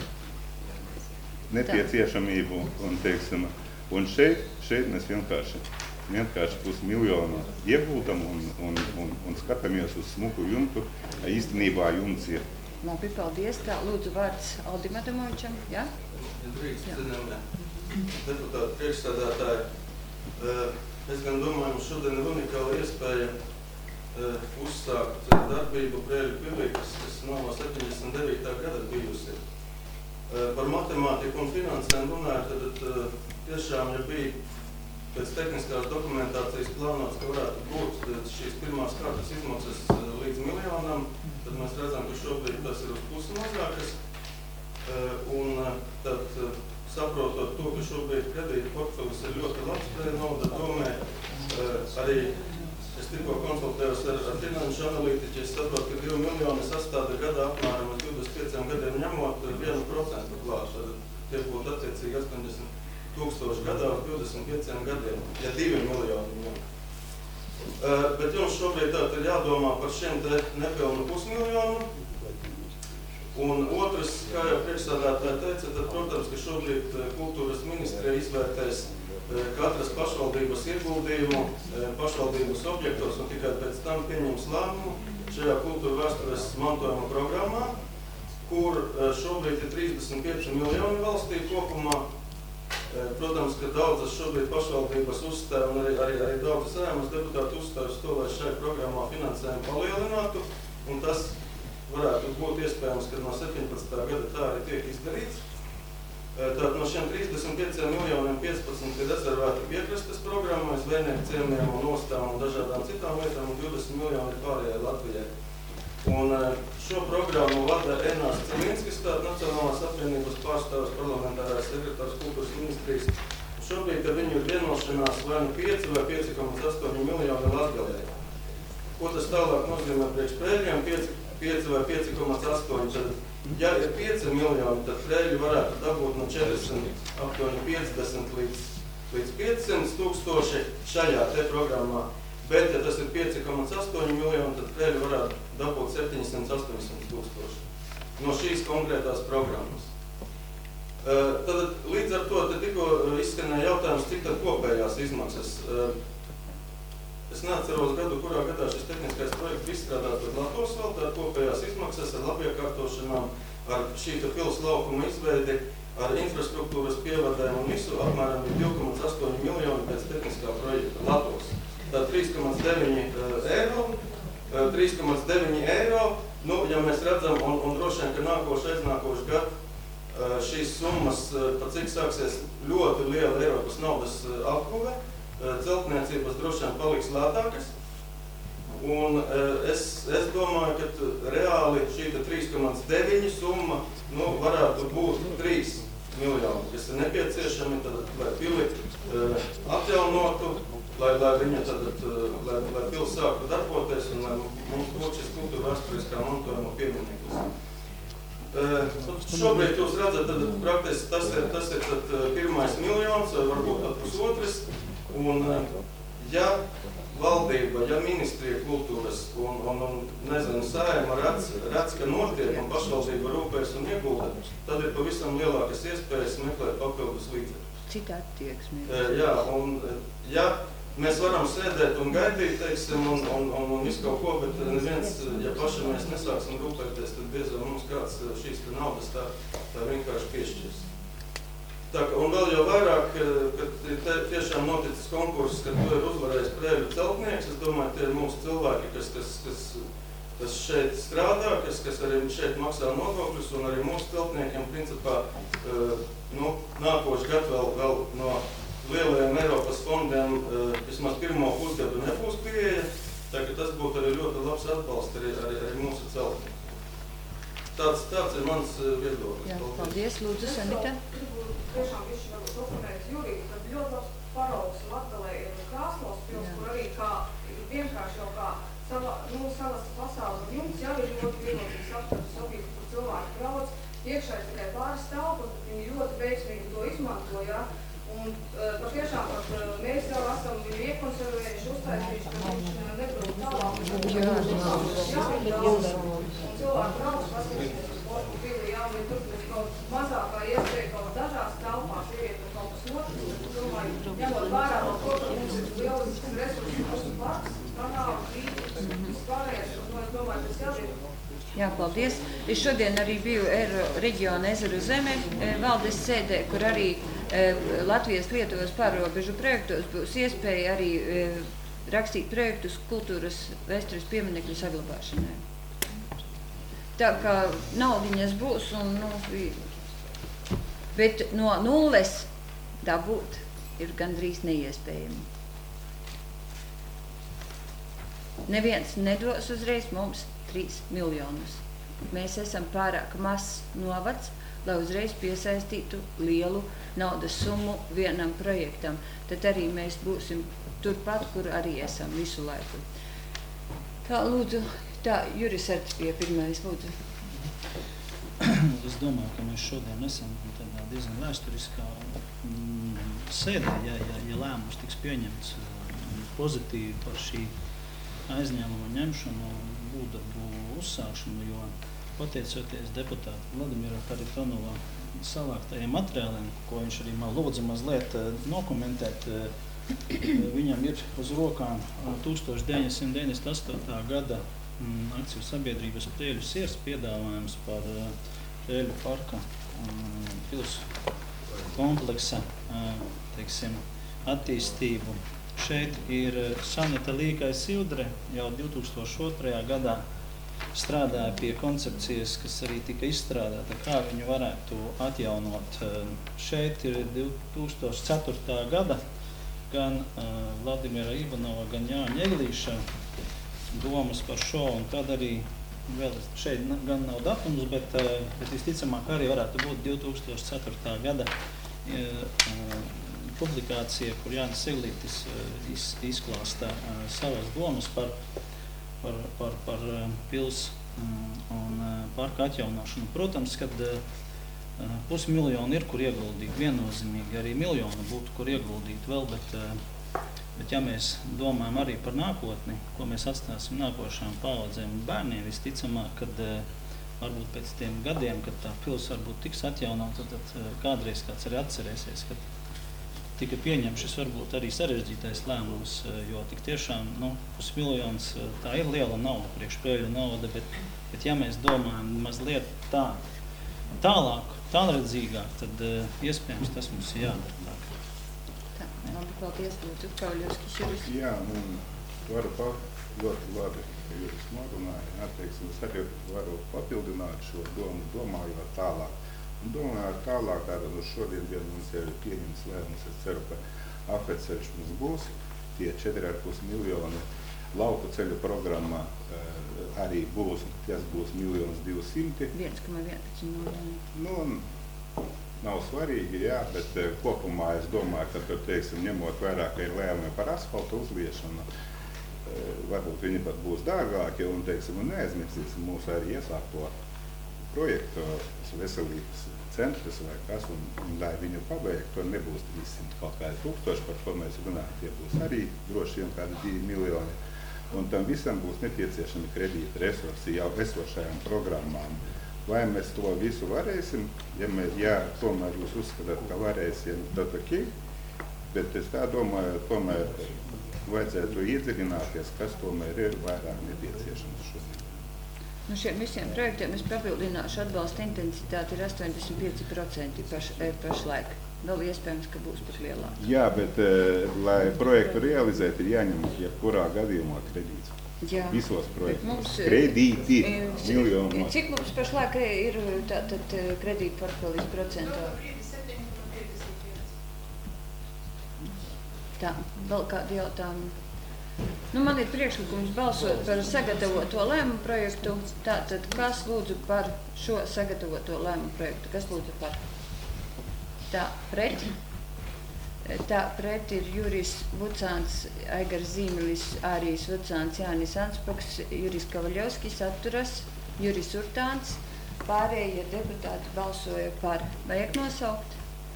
nepieciešamību un, teiksim, un šeit, šeit mēs vienkārši, vienkārši pusmiljonu iegūtam un, un, un, un skatāmies uz smuku jumtu, īstenībā jumts ir. Labi, paldies. Tā, lūdzu, vārds Aldim Adamovičam, jā? Ja drīkst, cienījamie deputāti, priekšsēdētāji, es gan domāju, mums šodien ir unikāla iespēja uzsākt darbību Prēļu pilī, kas, kas nav no septiņdesmit devītā gada bijusi. Par matemātiku un finansēm runājot, tad tiešām, ja bija pēc tehniskās dokumentācijas plānots, ka varētu būt šīs pirmās kārtas izmaksas līdz miljonam, tad mēs redzam, ka šobrīd tas ir uz pusi mazākas. Un tad, saprotot to, ka šobrīd kredīta portfelis ir ļoti labs Prēļu novada domē, arī es tikko konsultējos ar, ar finanšu analītiķi, es saprotu, ka divi miljoni sastāda gadā apmēram uz divdesmit pieciem gadiem ņemot vienu procentu klāt. Tie būtu attiecīgi astoņdesmit tūkstoši gadā uz divdesmit pieciem gadiem, ja divi miljoni ņem. Uh, bet jums šobrīd tātad ir jādomā par šiem te nepilnu pusmiljonu. Un otrs, kā jau priekšsādātāji teica, tad, protams, ka šobrīd kultūras ministrija izvērtēs katras pašvaldības ieguldījumu pašvaldības objektos un tikai pēc tam pieņems lēmumu šajā kultūra vēstures mantojuma programmā, kur šobrīd ir trīsdesmit pieci miljoni valstī kopumā. Protams, ka daudzas šobrīd pašvaldības uzstāja un arī, arī, arī daudzas Saeimas deputāti uzstāja uz to, lai šai programmā finansējumu palielinātu, un tas varētu būt iespējams, ka no septiņpadsmitā gada tā arī tiek izdarīts. Tātad no šiem trīsdesmit pieciem miljoniem piecpadsmit ir rezervēti piekrastes programmai, zvejnieku ciemiem un ostām un dažādām citām lietām, un divdesmit miljoni ir pārējai Latvijai. Un šo programmu vada Ernās Celinskis, tātad Nacionālās apvienības pārstāvis parlamentārais sekretārs kultūras ministrijas. Šobrīd viņu ir vienošanās vai nu pieci vai pieci komats astoņi miljoni Latgalei. Ko tas tālāk nozīmē priekš Prēļiem? pieci vai pieci komats astoņi. Ja ir pieci miljoni, tad Prēļi varētu dabūt no četrdesmit, aptuveni piecdesmit līdz līdz piecsimt tūkstoši šajā te programmā. Bet, ja tas ir pieci komats astoņi miljoni, tad Preļi varētu dabūt septiņsimt astoņsimt tūkstoši no šīs konkrētās programmas. Tad līdz ar to te tikko izskanēja jautājums, cik tad kopējās izmaksas. Es neatceros gadu, kurā gadā šis tehniskais projekts izstrādāts, bet Latvijas vēl tā kopējās izmaksas ar labiekārtošanām, ar šī pils laukuma izveidi, ar infrastruktūras pievadēm un visu apmēram ir divi komats astoņi miljoni pēc tehniskā projekta Latvijas. Tā trīs komats deviņi eiro, trīs komats deviņi eiro, nu, ja mēs redzam, un, un droši vien, ka nākoši aiznākoši gadu šīs summas, pa cik sāksies ļoti liela Eiropas naudas apguve, celtniecības droši vien paliks lētākas. Un es, es domāju, ka reāli šī trīs komats deviņi summa nu, varētu būt trīs miljoni, kas ir nepieciešami, tad, lai pili atjaunotu, lai, lai viņa tad, lai, lai pils sāktu darboties un lai mums būtu šis kultūra vēsturiskā mantojuma piemineklis. Šobrīd jūs redzat, tad praktiski tas ir, tas ir tad pirmais miljons, varbūt tad pusotris, un ja valdība, ja ministrija kultūras un, un, un nezinu, sējuma redz, redz, ka notiek un pašvaldība rūpēs un iegulda, tad ir pavisam lielākas iespējas meklēt papildus līdzekļus. Cita attieksme. Jā, un ja mēs varam sēdēt un gaidīt, teiksim, un, un, un, un visu kaut ko, bet neviens, ja paši mēs nesāksim rūpēties, tad diez vai mums kāds šīs naudas tā, tā vienkārši piešķirs. Tā, un vēl jau vairāk, kad ir te, tiešām noticis konkurss, kad to ir uzvarējis Preļu celtnieks, es domāju, tie ir mūsu cilvēki, kas, kas, kas, kas šeit strādā, kas, kas arī šeit maksā nodokļus, un arī mūsu celtniekiem, principā, nu, nākošu gadu vēl, vēl no lielajiem Eiropas fondiem vismaz pirmo pusgadu nebūs pieeja, tā ka tas būtu arī ļoti labs atbalsts arī, arī, arī mūsu celtniekiem. Tāds, tāds ir mans viedoklis. Jā, paldies, lūdzu, Sanita. Tiešām viši varbūt oponēts Juriju, kad ļoti labs paraugs Latgalē ir Krāslavas pils, kur arī kā vienkārši jau kā sava, nu, savas pasaules jums jau ir ļoti vienotības aptveres objekti, kur cilvēki brauc, iekšā ir tikai pāris telpu, viņi ļoti veiksmīgi to izmanto, jā. Un uh, patiešām pat uh, mēs jau esam viņu iekonservējuši, uztaisījuši, ka viņš uh, nebrūk tālāk. Jā, jā, daudz. Un cilvēki brauc, paskatīsies uz Borku pili, jā, un ja tur būs kaut mazākā iespēja kaut dažās telpās ieiet un kaut kas notiks, tad domāju, ņemot vērā no to, ka mums ir lielisks resursi, mūsu parks, kanāli, krītis, vispārējais, un es domāju, tas jādien. Jā, paldies. Es šodien arī biju Eiro reģiona Ezeru zeme valdes sēdē, kur arī e, Latvijas Lietuvas pārrobežu projektos būs iespēja arī e, rakstīt projektus kultūras vēstures pieminekļu saglabāšanai. Tā kā naudiņas būs, un, nu, bet no nulles dabūt ir gandrīz neiespējami. Neviens nedos uzreiz mums trīs miljonus. Mēs esam pārāk mazs novads, lai uzreiz piesaistītu lielu naudas summu vienam projektam. Tad arī mēs būsim turpat, kur arī esam visu laiku. Tā, lūdzu, tā, Juris Arts bija pirmais, lūdzu. Es domāju, ka mēs šodien esam tādā diezgan vēsturiskā mm, sēdē, ja, ja, ja lēmums tiks pieņemts pozitīvi par šī aizņēmuma ņemšanu un būvdarbu uzsākšanu, jo pateicoties deputāta Vladimira Haritonova savāktajiem materiāliem, ko viņš arī man lūdza mazliet nokomentēt, viņam ir uz rokām tūkstoš deviņsimt deviņdesmit astotā gada akciju sabiedrības Preļu siers piedāvājums par Preļu parka pils kompleksa, teiksim, attīstību. Šeit ir Sanita Līkai-Sildre, jau divtūkstoš otrajā gadā strādāja pie koncepcijas, kas arī tika izstrādāta, kā viņu varētu atjaunot. Šeit ir divtūkstoš ceturtā gada gan uh, Vladimira Ivanova, gan Jāņa Eglīša domas par šo, un tad arī vēl šeit gan nav datums, bet, uh, bet visticamāk arī varētu būt divtūkstoš ceturtā gada uh, publikācija, kur Jānis Eglītis iz, izklāsta uh, savas domas par, par, par, par uh, pils um, un uh, parka atjaunošanu. Protams, kad uh, Pusmiljonu ir, kur ieguldīt, viennozīmīgi arī miljonu būtu, kur ieguldīt vēl, bet, bet ja mēs domājam arī par nākotni, ko mēs atstāsim nākošām paaudzēm un bērniem, visticamāk, kad varbūt pēc tiem gadiem, kad tā pils varbūt tiks atjaunota, tad, tad kādreiz kāds arī atcerēsies, kad tika pieņemts šis varbūt arī sarežģītais lēmums, jo tik tiešām nu, pusmiljons tā ir liela nauda, priekš Preiļu nauda, bet, bet ja mēs domājam mazliet tā, tālāk, tālredzīgāk, tad uh, iespējams tas mums ir jādara. Tā, labi, paldies, lūdzu, Kauļovskis Juris. Jā, un varu pa, ļoti labi, ka Juris norunāja, atteiksim, es arī varu papildināt šo domu, domājot tālāk. Un domājot tālāk, tātad uz šodien dienu mums jau ir pieņems lēmums, es ceru, ka apveceļš mums būs, tie četri ar pus miljoni lauku ceļu programmā uh, arī būs, tas būs miljons divsimti. viens komats vienpadsmit miljoni. Nu, nav svarīgi, jā, bet uh, kopumā es domāju, ka tur, teiksim, ņemot vairāk, ka ir lēmumi par asfaltu uzliešanu, uh, varbūt viņi pat būs dārgāki un, teiksim, un neaizmirsīsim mūsu arī iesākto projektu veselības centrs vai kas, un, un lai viņu pabeigt, to nebūs trīssimt kaut kādi tūkstoši, par ko mēs runājam, tie būs arī droši vien kādi divi miljoni. Un tam visam būs nepieciešami kredīta resursi jau esošajām programmām. Vai mēs to visu varēsim? Ja, mē, ja tomēr jūs uzskatāt, ka varēsim, tad ok, bet es tā domāju, tomēr vajadzētu iedziļināties, kas tomēr ir vairāk nepieciešams šodien. Nu šiem visiem projektiem es papildināšu atbalsta intensitāti ir astoņdesmit pieci procenti paš, pašlaik. Vēl iespējams, ka būs pat lielāk. Jā, bet, lai projektu realizēt, ir jāņem jebkurā gadījumā kredīts. Jā. Visos projektos. Mums, Kredīti miljonos. Cik mums pašlaik ir tātad kredīta portfelis procentā? Tā, vēl kādi jautājumi? Nu, man ir priekšlikums balsot par sagatavoto lēmumu projektu. Tātad, kas lūdzu par šo sagatavoto lēmumu projektu? Kas lūdzu par? Tā, pret. Tā, pret ir Juris Vucāns, Aigars Zīmelis, Ārijs Vucāns, Jānis Anspaks, Juris Kavaļovskis, atturas, Juris Urtāns. Pārējie deputāti balsoja par. Vajag nosaukt?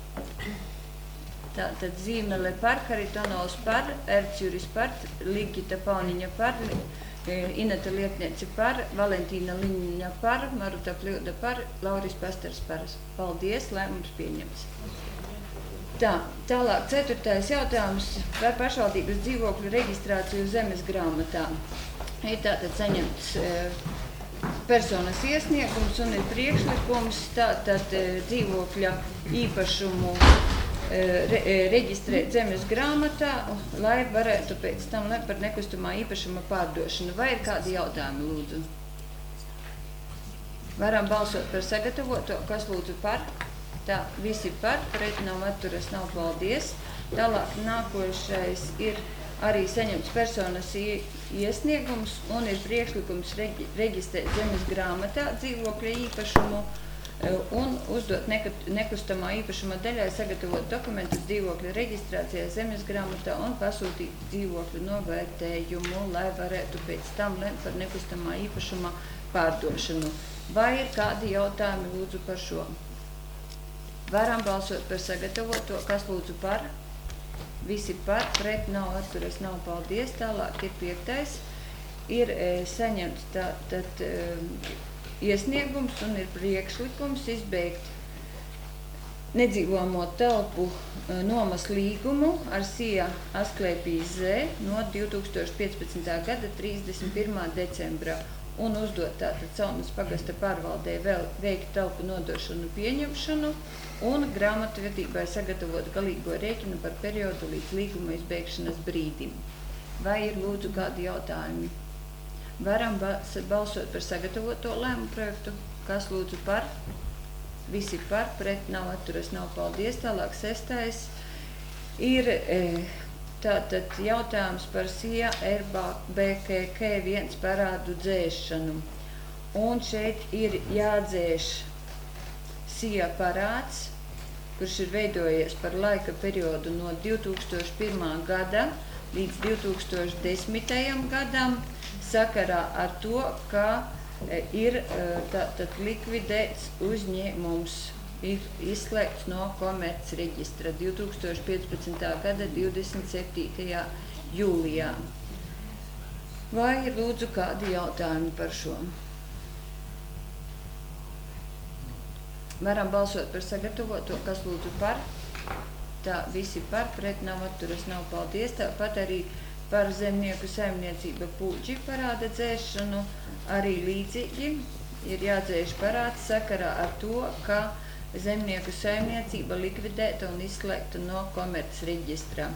Tātad Zīmele par, Haritonovs par, Erts Juris par, Ligita Pauniņa par, Ineta Lietniece par, Valentīna Liņa par, Maruta Pļūda par, Lauris Pastars par. Paldies, lēmums pieņems. Tā, tālāk ceturtais jautājums par pašvaldības dzīvokļu reģistrāciju zemes grāmatā. Ir tātad saņemts e, personas iesniegums un ir priekšlikums tātad e, dzīvokļa īpašumu Re, reģistrēt zemes grāmatā, lai varētu pēc tam lemt par nekustamā īpašuma pārdošanu. Vai ir kādi jautājumi, lūdzu? Varam balsot par sagatavoto. Kas lūdzu par? Tā, visi par, pret nav atturas, nav paldies. Tālāk nākošais ir arī saņemts personas iesniegums un ir priekšlikums reģi, reģistrēt zemes grāmatā dzīvokļa īpašumu un uzdot nekustamā īpašuma daļai sagatavot dokumentus dzīvokļa reģistrācijā zemes grāmatā un pasūtīt dzīvokļu novērtējumu, lai varētu pēc tam lemt par nekustamā īpašuma pārdošanu. Vai ir kādi jautājumi lūdzu par šo? Varam balsot par sagatavoto. Kas lūdzu par? Visi par, pret nav atturas, nav paldies. Tālāk ir piektais. Ir e, saņemts tā, tad, e, iesniegums un ir priekšlikums izbeigt nedzīvojamo telpu nomas līgumu ar Sija Asklēpijas Z no divi tūkstoši piecpadsmitā gada trīsdesmit pirmā decembra un uzdot tātad Celmes pagasta pārvaldē vēl veikt telpu nodošanu pieņemšanu un grāmatvedībai sagatavot galīgo rēķinu par periodu līdz līguma izbeigšanas brīdim. Vai ir lūdzu kādi jautājumi? Varam balsot par sagatavoto lēmumu projektu. Kas lūdzu par? Visi par, pret nav atturas, nav paldies. Tālāk sestais ir e, tātad jautājums par Sija R B K K viens parādu dzēšanu. Un šeit ir jādzēš Sija parāds, kurš ir veidojies par laika periodu no divi tūkstoši pirmā gada līdz divi tūkstoši desmitajam gadam. Sakarā ar to, ka ir tātad likvidēts uzņēmums ir izslēgts no komerc reģistra divi tūkstoši piecpadsmitā gada divdesmit septītajā jūlijā. Vai ir lūdzu kādi jautājumi par šo? Varam balsot par sagatavoto, kas lūdzu par. Tā visi par, pret nav atturas, nav paldies. Tāpat arī par zemnieku saimniecība Pūģi parāda dzēšanu. Arī līdzīgi ir jādzēš parāds sakarā ar to, ka zemnieku saimniecība likvidēta un izslēgta no komerc reģistrā.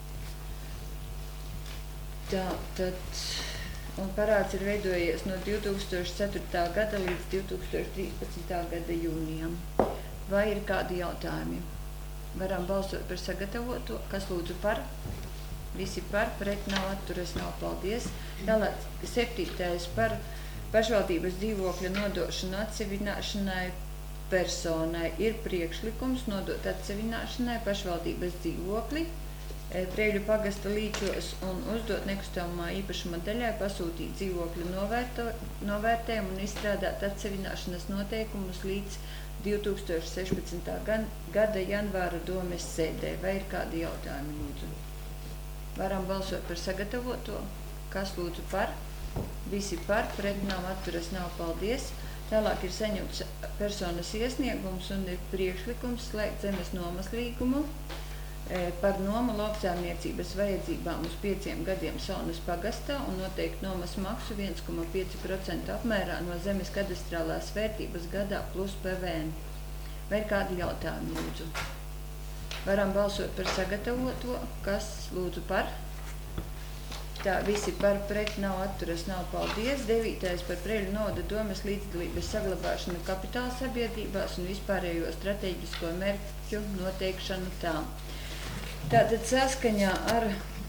Tā, tad, un parāds ir veidojies no divi tūkstoši ceturtā gada līdz divi tūkstoši trīspadsmitā gada jūnijam. Vai ir kādi jautājumi? Varam balsot par sagatavoto, kas lūdzu par. Visi par, pret nav atturas, nav paldies. Tālāk septītais par pašvaldības dzīvokļa nodošanu atsevināšanai personai. Ir priekšlikums nodot atsevināšanai pašvaldības dzīvokli Preļu pagasta Līčos un uzdot nekustamā īpašuma daļai pasūtīt dzīvokļu novērto, novērtējumu un izstrādāt atsevināšanas noteikumus līdz divi tūkstoši sešpadsmitā gada janvāra domes sēdē. Vai ir kādi jautājumi, lūdzu? Varam balsot par sagatavoto. Kas lūdzu par? Visi par, pret nav atturas, nav paldies. Tālāk ir saņemts personas iesniegums un ir priekšlikums slēgt zemes nomas līgumu par nomu lauksaimniecības vajadzībām uz pieciem gadiem Saunas pagastā un noteikt nomas maksu viens komā pieci procenti apmērā no zemes kadastrālās vērtības gadā plus P V N. Vai ir kādi jautājumi, lūdzu? Varam balsot par sagatavoto. Kas lūdzu par? Tā visi par, pret nav atturas, nav paldies. Devītais par Preļu novada domes līdzdalības saglabāšanu kapitāla sabiedrībās un vispārējo strateģisko mērķu noteikšanu tā. Tātad saskaņā ar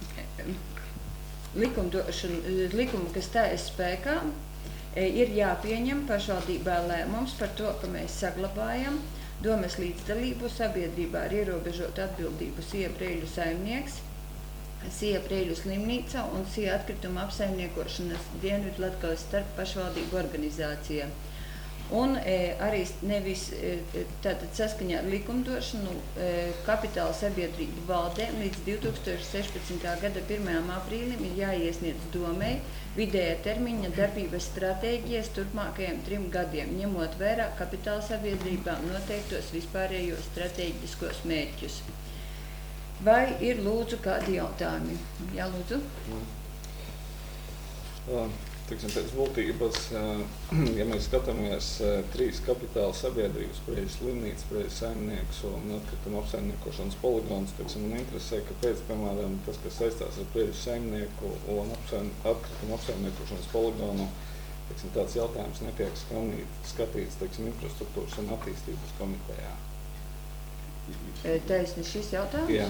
likumu, kas stājas spēkā, ir jāpieņem pašvaldībā lēmums par to, ka mēs saglabājam domes līdzdalību sabiedrībā ar ierobežotu atbildību Sija Preļu saimnieks, Sija Preļu slimnīca un Sija atkrituma apsaimniekošanas Dienvidlatgales starp pašvaldību organizācija. Un e, arī nevis e, tātad saskaņā ar likumdošanu e, kapitāla sabiedrību valdēm līdz divi tūkstoši sešpadsmitā gada pirmajam aprīlim ir jāiesniedz domei vidējā termiņa darbības stratēģijas turpmākajiem trim gadiem, ņemot vērā kapitāla sabiedrībām noteiktos vispārējos stratēģiskos mērķus. Vai ir lūdzu kādi jautājumi? Jā, lūdzu. Uh. Tiksim, pēc būtības, ja mēs skatāmies trīs kapitāla sabiedrības, Preļu slimnīca, Preļu saimnieks un atkrituma apsaimniekošanas poligons, tiksim, man interesē, ka pēc, piemēram, tas, kas saistās ar Preļu saimnieku un atkrituma apsaimniekošanas poligonu, tiksim, tāds jautājums netiek skatīts, tiksim, infrastruktūras un attīstības komitejā. Taisni šis jautājums? Jā.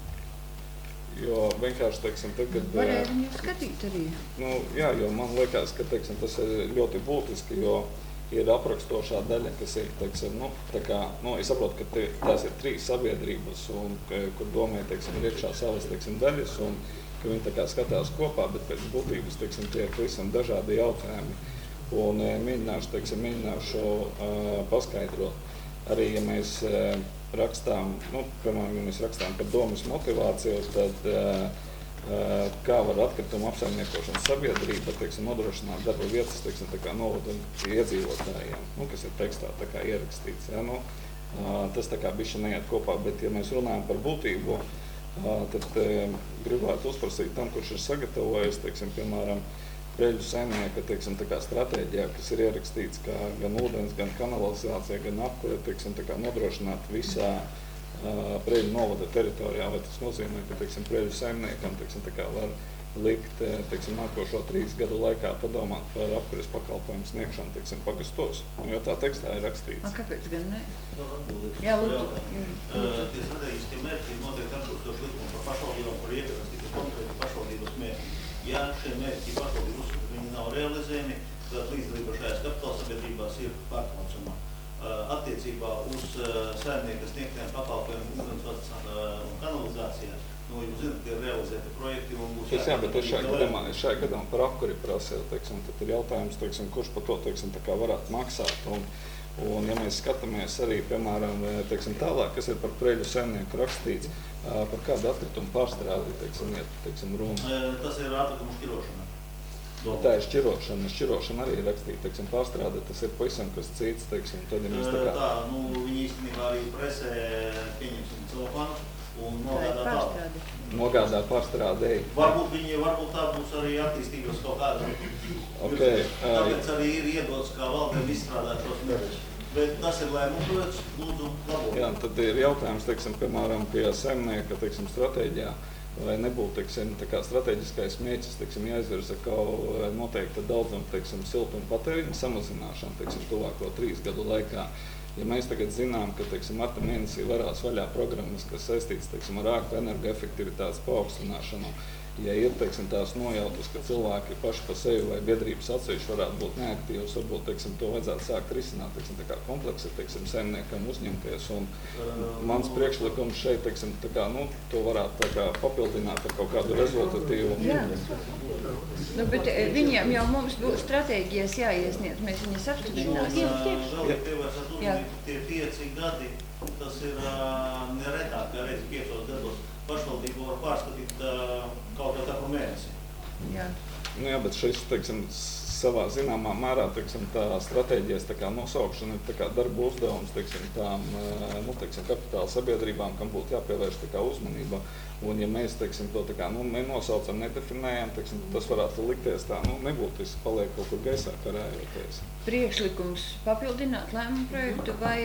Jo vienkārši, teiksim, tad, kad... Varēja viņu skatīt arī. Nu, jā, jo man liekas, ka, teiksim, tas ir ļoti būtiski, jo ir aprakstošā daļa, kas ir, teiksim, nu, tā kā, nu, es saprotu, ka te, tās ir trīs sabiedrības, un, kur domē, teiksim, ir iekšā savas, teiksim, daļas, un ka viņi tā kā skatās kopā, bet pēc būtības, teiksim, tie ir visam dažādi jautājumi. Un mēģināšu, teiksim, mēģināšu uh, paskaidrot. Arī, ja mēs uh, rakstām, nu, piemēram, ja mēs rakstām par domas motivāciju, tad uh, kā var atkrituma apsaimniekošanas sabiedrība, teiksim, nodrošināt darba vietas, teiksim, tā kā novada iedzīvotājiem, nu, kas ir tekstā tā kā ierakstīts. Ja, nu, uh, tas tā kā bišķi neiet kopā, bet ja mēs runājam par būtību, uh, tad uh, gribētu uzprasīt tam, kurš ir sagatavojis, teiksim, piemēram, Preļu saimnieka, teiksim, tā kā stratēģijā, kas ir ierakstīts, ka gan ūdens, gan kanalizācija, gan apkure, teiksim, tā kā nodrošināt visā uh, Preļu novada teritorijā, vai tas nozīmē, ka, teiksim, Preļu saimniekam, teiksim, tā kā var likt, teiksim, nākošo trīs gadu laikā padomāt par apkures pakalpojumu sniegšanu, teiksim, pagastos, jo tā tekstā ir rakstīts. A, kāpēc gan ne? Jā, lūdzu. Tie strateģiskie mērķi ir noteikti atbilstoši likumu par pašvaldībām, kur ierakstīt konkrēti pašvaldības mērķi. Ja šie mērķi pašvaldību uzskata, ka viņi nav realizējami, tad līdzdalība šajās kapitāla sabiedrībās ir pārtraucama. Attiecībā uz saimnieka sniegtiem pakalpojumiem ūdensvads un kanalizācijā, nu, jūs zināt, ka ir realizēti projekti un būs... Jā, bet es šajā gadījumā, šajā gadījumā par apkuri prasīju, teiksim, tad ir jautājums, teiksim, kurš par to, teiksim, tā kā varētu maksāt. Un, Un, ja mēs skatāmies arī, piemēram, teiksim, tālāk, kas ir par preļu saimnieku rakstīts, par kādu atkritumu pārstrādi, teiksim, iet, teiksim, runa. Tas ir atkritumu šķirošana. Tā ir šķirošana. Šķirošana arī ir rakstīta, teiksim, pārstrāde, tas ir pavisam kas cits, teiksim, tad, ja mēs tā kā... Tā, nu, viņi īstenībā arī presē pieņemsim celofanu un nogādā tālu. Nogādā pārstrādēji. Varbūt viņi, varbūt tā būs arī attīstības kaut kāda. Okay. Tāpēc arī ir iedots, kā valdēm izstrādāt šos mērķus. Bet tas ir lēmums, protams, lūdzu labot. Jā, tad ir jautājums, teiksim, piemēram, pie saimnieka, teiksim, stratēģijā, vai nebūtu, teiksim, tā kā strateģiskais mērķis, teiksim, jāizvirza kaut noteikta daudzuma, teiksim, siltuma patēriņa samazināšana, teiksim, tuvāko trīs gadu laikā. Ja mēs tagad zinām, ka, teiksim, marta mēnesī varās vaļā programmas, kas saistītas, teiksim, ar ēku energoefektivitātes paaugstināšanu, ja ir, teiksim, tās nojautas, ka cilvēki paši pa sevi vai biedrības atsevišķi varētu būt neaktīvas, varbūt, teiksim, to vajadzētu sākt risināt, teiksim, tā kā kompleksi, teiksim, saimniekam uzņemties. Un mans priekšlikums šeit, teiksim, tā kā, nu, to varētu tā kā papildināt ar kaut kādu rezultatīvu. Jā. Nu, bet viņiem jau mums būs stratēģijas jāiesniedz, mēs viņas apstiprināsim. Vēl ir pievērst uzmanību, tie pieci gadi, tas ir neretāk, kā reizi piecos gados. Pašvaldību var pārskatīt uh, kaut kā tā pa mēnesi. Jā. Nu jā, bet šis, teiksim, savā zināmā mērā, teiksim, tā stratēģijas tā kā nosaukšana ir tā kā darba uzdevums, teiksim, tām, nu, teiksim, kapitāla sabiedrībām, kam būtu jāpievērš tā kā uzmanība. Un ja mēs, teiksim, to tā kā, nu, nenosaucam, nedefinējam, teiksim, tas varētu likties tā, nu, nebūtiski paliek kaut kur gaisā karājoties. Priekšlikums papildināt lēmumu projektu vai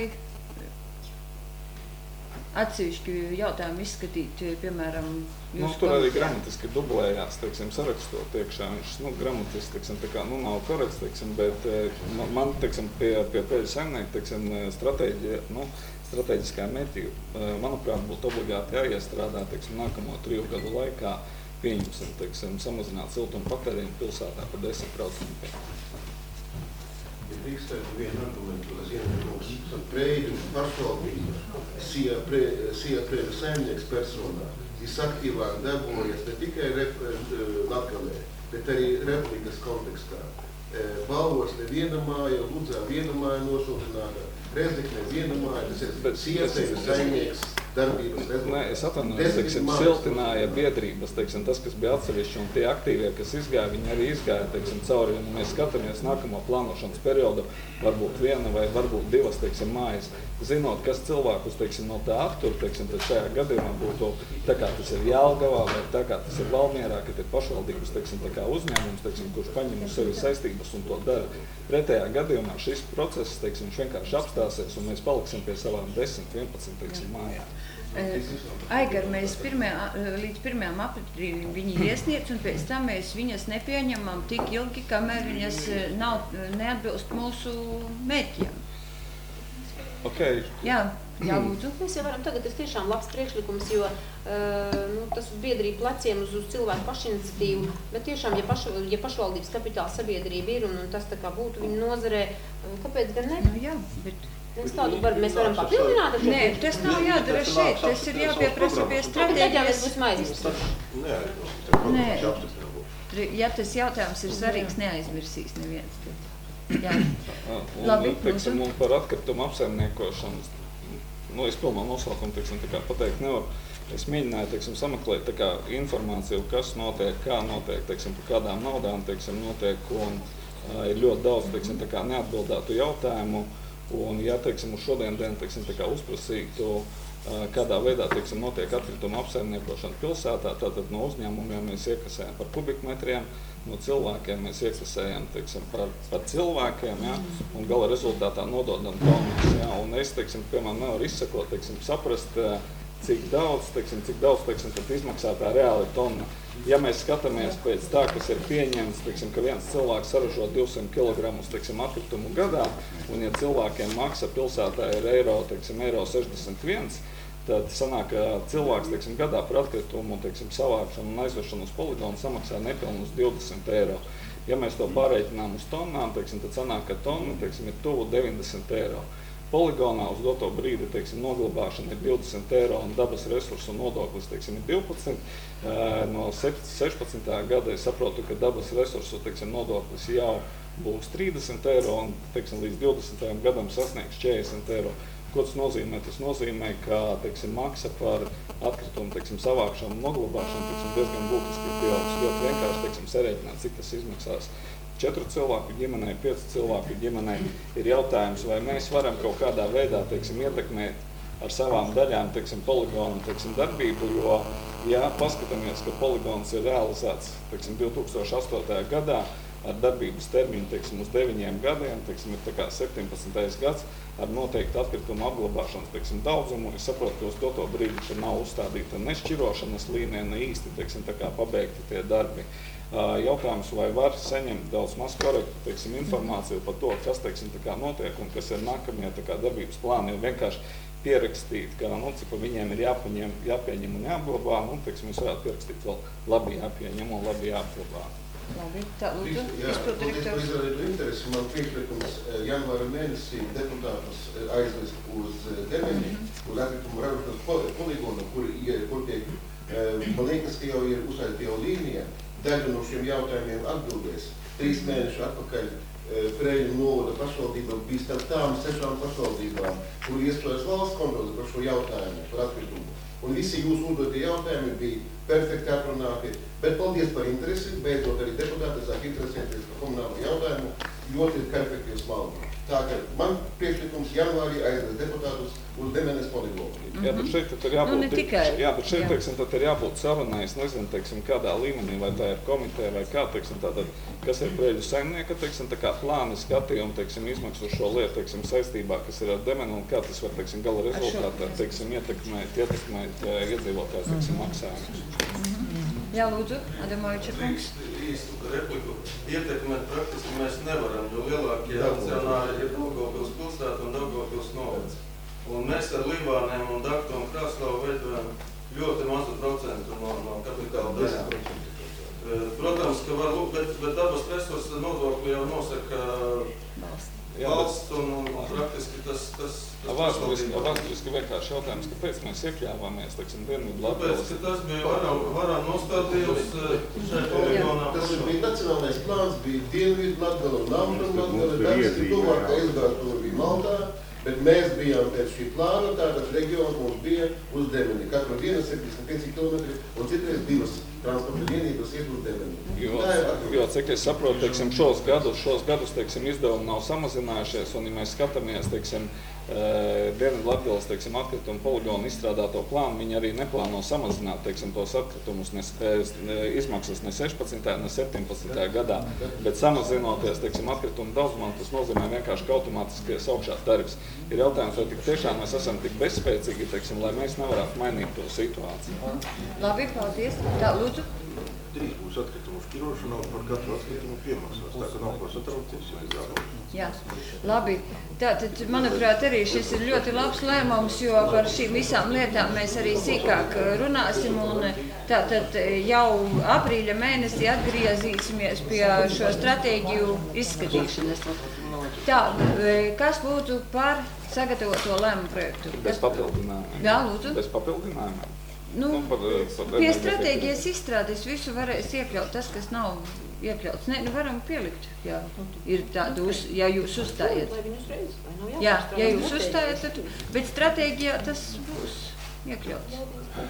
atsevišķi jautājumu izskatīt, piemēram, Nu, tur arī gramatiski dublējās, teiksim, sarakstot iekšā. Viņš, nu, gramatiski, teiksim, tā kā, nu, nav korekts, teiksim, bet man, teiksim, pie, pie peļu saimnieku, teiksim, stratēģija, nu, stratēģiskā mērķi, manuprāt, būtu obligāti jāiestrādā, teiksim, nākamo triju gadu laikā, pieņemsim, teiksim, samazināt siltuma patēriņu pilsētā par desmit procentiem. Ja drīkstētu vienu argumentu, tas ietekmums Preļu pašvaldības, Sija Preļu saimnieks personā, visaktīvāk darbojas ne tikai Latgalē, bet arī Republikas kontekstā. Balvos neviena māja, Ludzā viena māja nosūtināta, Rezekne viena māja, tas ir Sija Preļu saimnieks darbības rezultāts. Nē, es atvainojos, teiksim, siltināja biedrības, teiksim, tas, kas bija atsevišķi, un tie aktīvie, kas izgāja, viņi arī izgāja, teiksim, cauri, un mēs skatāmies nākamo plānošanas periodu, varbūt viena vai varbūt divas, teiksim, mājas. Zinot, kas cilvēkus, teiksim, no tā attur, teiksim, tad šajā gadījumā būtu tā kā tas ir Jelgavā vai tā kā tas ir Valmierā, kad ir pašvaldības, teiksim, tā kā uzņēmums, teiksim, kurš paņem uz sevi saistības un to dara. Pretējā gadījumā šis process, teiksim, viņš vienkārši apstāsies un mēs paliksim pie savām desmit, vienpadsmit, teiksim, mājām. Aigar, mēs pirmajā, līdz pirmajām aprīlim viņi iesniedz, un pēc tam mēs viņas nepieņemam tik ilgi, kamēr viņas nav, neatbilst mūsu mērķiem. Okay. Jā, jā, lūdzu. Mēs jau varam tagad, tas tiešām labs priekšlikums, jo uh, nu, tas uz biedrību pleciem, uz, uz cilvēku pašiniciatīvu, bet tiešām, ja, paš, ja pašvaldības kapitāla sabiedrība ir un, un tas tā kā būtu viņa nozarē, kāpēc gan ne? Nu, jā, bet... Mēs tādu var, mēs varam papildināt ar šo? Nē, tas nav jādara šeit, tas ir jāpieprasa pie stratēģijas. Nē, Nē, ja tas jautājums ir svarīgs, neaizmirsīs neviens. Jā. Un, Labi, teiksim, un par atkritumu apsaimniekošanu, nu, es pilnā nosaukumu, teiksim, tā kā pateikt nevaru. Es mēģināju, teiksim, sameklēt tā kā informāciju, kas notiek, kā notiek, teiksim, par kādām naudām, teiksim, notiek, un uh, ir ļoti daudz, teiksim, tā kā neatbildētu jautājumu. Un, ja, teiksim, uz šodien dienu, teiksim, tā kā uzprasītu, kādā veidā, teiksim, notiek atkrituma apsaimniekošana pilsētā, tātad no uzņēmumiem mēs iekasējam par kubikmetriem, no cilvēkiem mēs iekasējam, teiksim, par, par cilvēkiem, ja, un gala rezultātā nododam tonnas, ja, un es, teiksim, piemēram, nevaru izsakot, teiksim, saprast, cik daudz, teiksim, cik daudz, teiksim, tad izmaksā tā reāli tonna. Ja mēs skatāmies pēc tā, kas ir pieņemts, teiksim, ka viens cilvēks saražo divsimt kilogramus, teiksim, atkritumu gadā, un ja cilvēkiem maksa pilsētā ir eiro, teiksim, eiro sešdesmit viens, tad sanāk, ka cilvēks, teiksim, gadā par atkritumu, teiksim, savākšanu un aizvešanu uz poligonu samaksā nepilnus divdesmit eiro. Ja mēs to pārreikinām uz tonnām, teiksim, tad sanāk, ka tonna, teiksim, ir tuvu deviņdesmit eiro. poligonā uz doto brīdi, teiksim, noglabāšana ir divdesmit eiro un dabas resursu nodoklis, teiksim, ir divpadsmit. No sešpadsmitā gada es saprotu, ka dabas resursu, teiksim, nodoklis jau būs trīsdesmit eiro un, teiksim, līdz divdesmitajam gadam sasniegs četrdesmit eiro. Ko tas nozīmē? Tas nozīmē, ka, teiksim, maksa par atkritumu, teiksim, savākšanu un noglabāšanu, teiksim, diezgan būtiski pieaugs. Ļoti vienkārši, teiksim, sarēķināt, cik tas izmaksās. Četru cilvēku ģimenei, piecu cilvēku ģimenei ir jautājums, vai mēs varam kaut kādā veidā, teiksim, ietekmēt ar savām daļām, teiksim, poligonu, teiksim, darbību, jo, ja paskatāmies, ka poligons ir realizēts, teiksim, divi tūkstoši astotajā gadā, ar darbības termiņu, teiksim, uz deviņiem gadiem, teiksim, ir tā kā septiņpadsmitais gads, ar noteiktu atkritumu apglabāšanas, teiksim, daudzumu. Es saprotu, ka uz doto brīdi tur nav uzstādīta ne šķirošanas līnija, ne īsti, teiksim, tā kā pabeigti tie darbi. Jautājums, vai var saņemt daudz maz korektu, teiksim, informāciju par to, kas, teiksim, tā kā notiek un kas ir nākamie, tā kā darbības plāni, jo vienkārši pierakstīt, ka, nu, cik viņiem ir jāpaņem, jāpieņem un jāapglabā, nu, teiksim, mēs varētu pierakstīt vēl labi jāpieņem un labi jāapglabā. Labi, tā, lūdzu, izpildu direktors. Izrādītu interesi, man priekšlikums janvāra mēnesī deputātus aizvest uz Demeni, uz atkritumu ražošanas poligonu, kur, kur tiek, man liekas, ka jau ir uzsākta jau līnija, daļu no šiem jautājumiem atbildēs. Trīs mēnešu atpakaļ Preiļu novada pašvaldība bija starp tām sešām pašvaldībām, kur iestājas valsts kontrole par šo jautājumu, par atkritumu. Un visi jūsu uzdotie jautājumi bija perfekti atrunāti, bet paldies par interesi, beidzot arī deputāti sāk interesēties par komunālo jautājumu, ļoti perfekti jūs maldi. Tā kā man priekšlikums janvārī aizvest deputātus uz Demenes poligonu. Jā, bet šeit tad ir jābūt, Nu, ne tikai. jā, bet šeit, Jā. teiksim, tad ir jābūt sarunai, es nezinu, teiksim, kādā līmenī, vai tā ir komiteja, vai kā, teiksim, tātad, kas ir Preiļu saimnieka, teiksim, tā kā plāni skatījumi, teiksim, izmaksu šo lietu, teiksim, saistībā, kas ir ar Demenu, un kā tas var, teiksim, gala rezultātā, teiksim, ietekmēt, ietekmēt uh, iedzīvotājs, teiksim, maksājumus. Jā, lūdzu, Adamoviča kungs. Īstu repliku ietekmēt praktiski mēs nevaram, jo lielākie akcionāri ir Daugavpils pilsēta un Daugavpils novads. Un mēs ar Līvāniem un Daktu un Krāslavu veidojam ļoti mazu procentu no, no kapitāla daļām. Protams, ka var lūk, bet, bet dabas resursa nodokli jau nosaka valsts un, un, un praktiski tas, tas, tas Vēsturiski, vēsturiski vienkārši jautājums, kāpēc mēs iekļāvāmies, teiksim, Dienvidu Tāpēc, Latgales. ka tas bija varam, varam nostādījums šai poligonā. Tas bija nacionālais plāns, bija Dienvidu Latgale un Austrum Latgale, tas ir tuvāk, ka Elzgārtula bija Maltā, bet mēs bijām pēc šī plāna, tātad reģions mums bija uz Demeni. Katru dienu septiņdesmit pieci kilometri un citreiz divas transporta vienības iet uz Demeni. Jo, jo, cik es saprotu, teiksim, šos gadus, šos gadus, teiksim, izdevumi nav samazinājušies, un ja mēs skatāmies, teiksim, Dienvidu Latgales, teiksim, atkritumu poligonu izstrādāto plānu, viņi arī neplāno samazināt, teiksim, tos atkritumus ne, izmaksas ne sešpadsmitajā, ne septiņpadsmitajā gadā, bet samazinoties, teiksim, atkritumu daudzumā, tas nozīmē vienkārši, ka automātiski saukšās tarifs. Ir jautājums, vai tik tiešām mēs esam tik bezspēcīgi, teiksim, lai mēs nevarētu mainīt to situāciju. Labi, paldies. Tā, lūdzu. Drīz būs atkritumu šķirošana, par katru atkritumu piemaksās, tā ka nav ko satraukties, ja izrādās. Jā, labi. Tātad, manuprāt, arī šis ir ļoti labs lēmums, jo par šīm visām lietām mēs arī sīkāk runāsim. Un tātad jau aprīļa mēnesī atgriezīsimies pie šo stratēģiju izskatīšanas. Tā, kas būtu par sagatavoto lēmumu projektu? Bez papildinājumiem. Jā, lūdzu. Bez papildinājumiem. Nu, Nu, par, par pie stratēģijas izstrādes visu varēs iekļaut, tas, kas nav iekļauts. Nē, nu varam pielikt, jā. Ir tāda, uz, ja jūs uzstājiet. Jā, ja jūs uzstājiet, tad, bet stratēģijā tas būs iekļauts.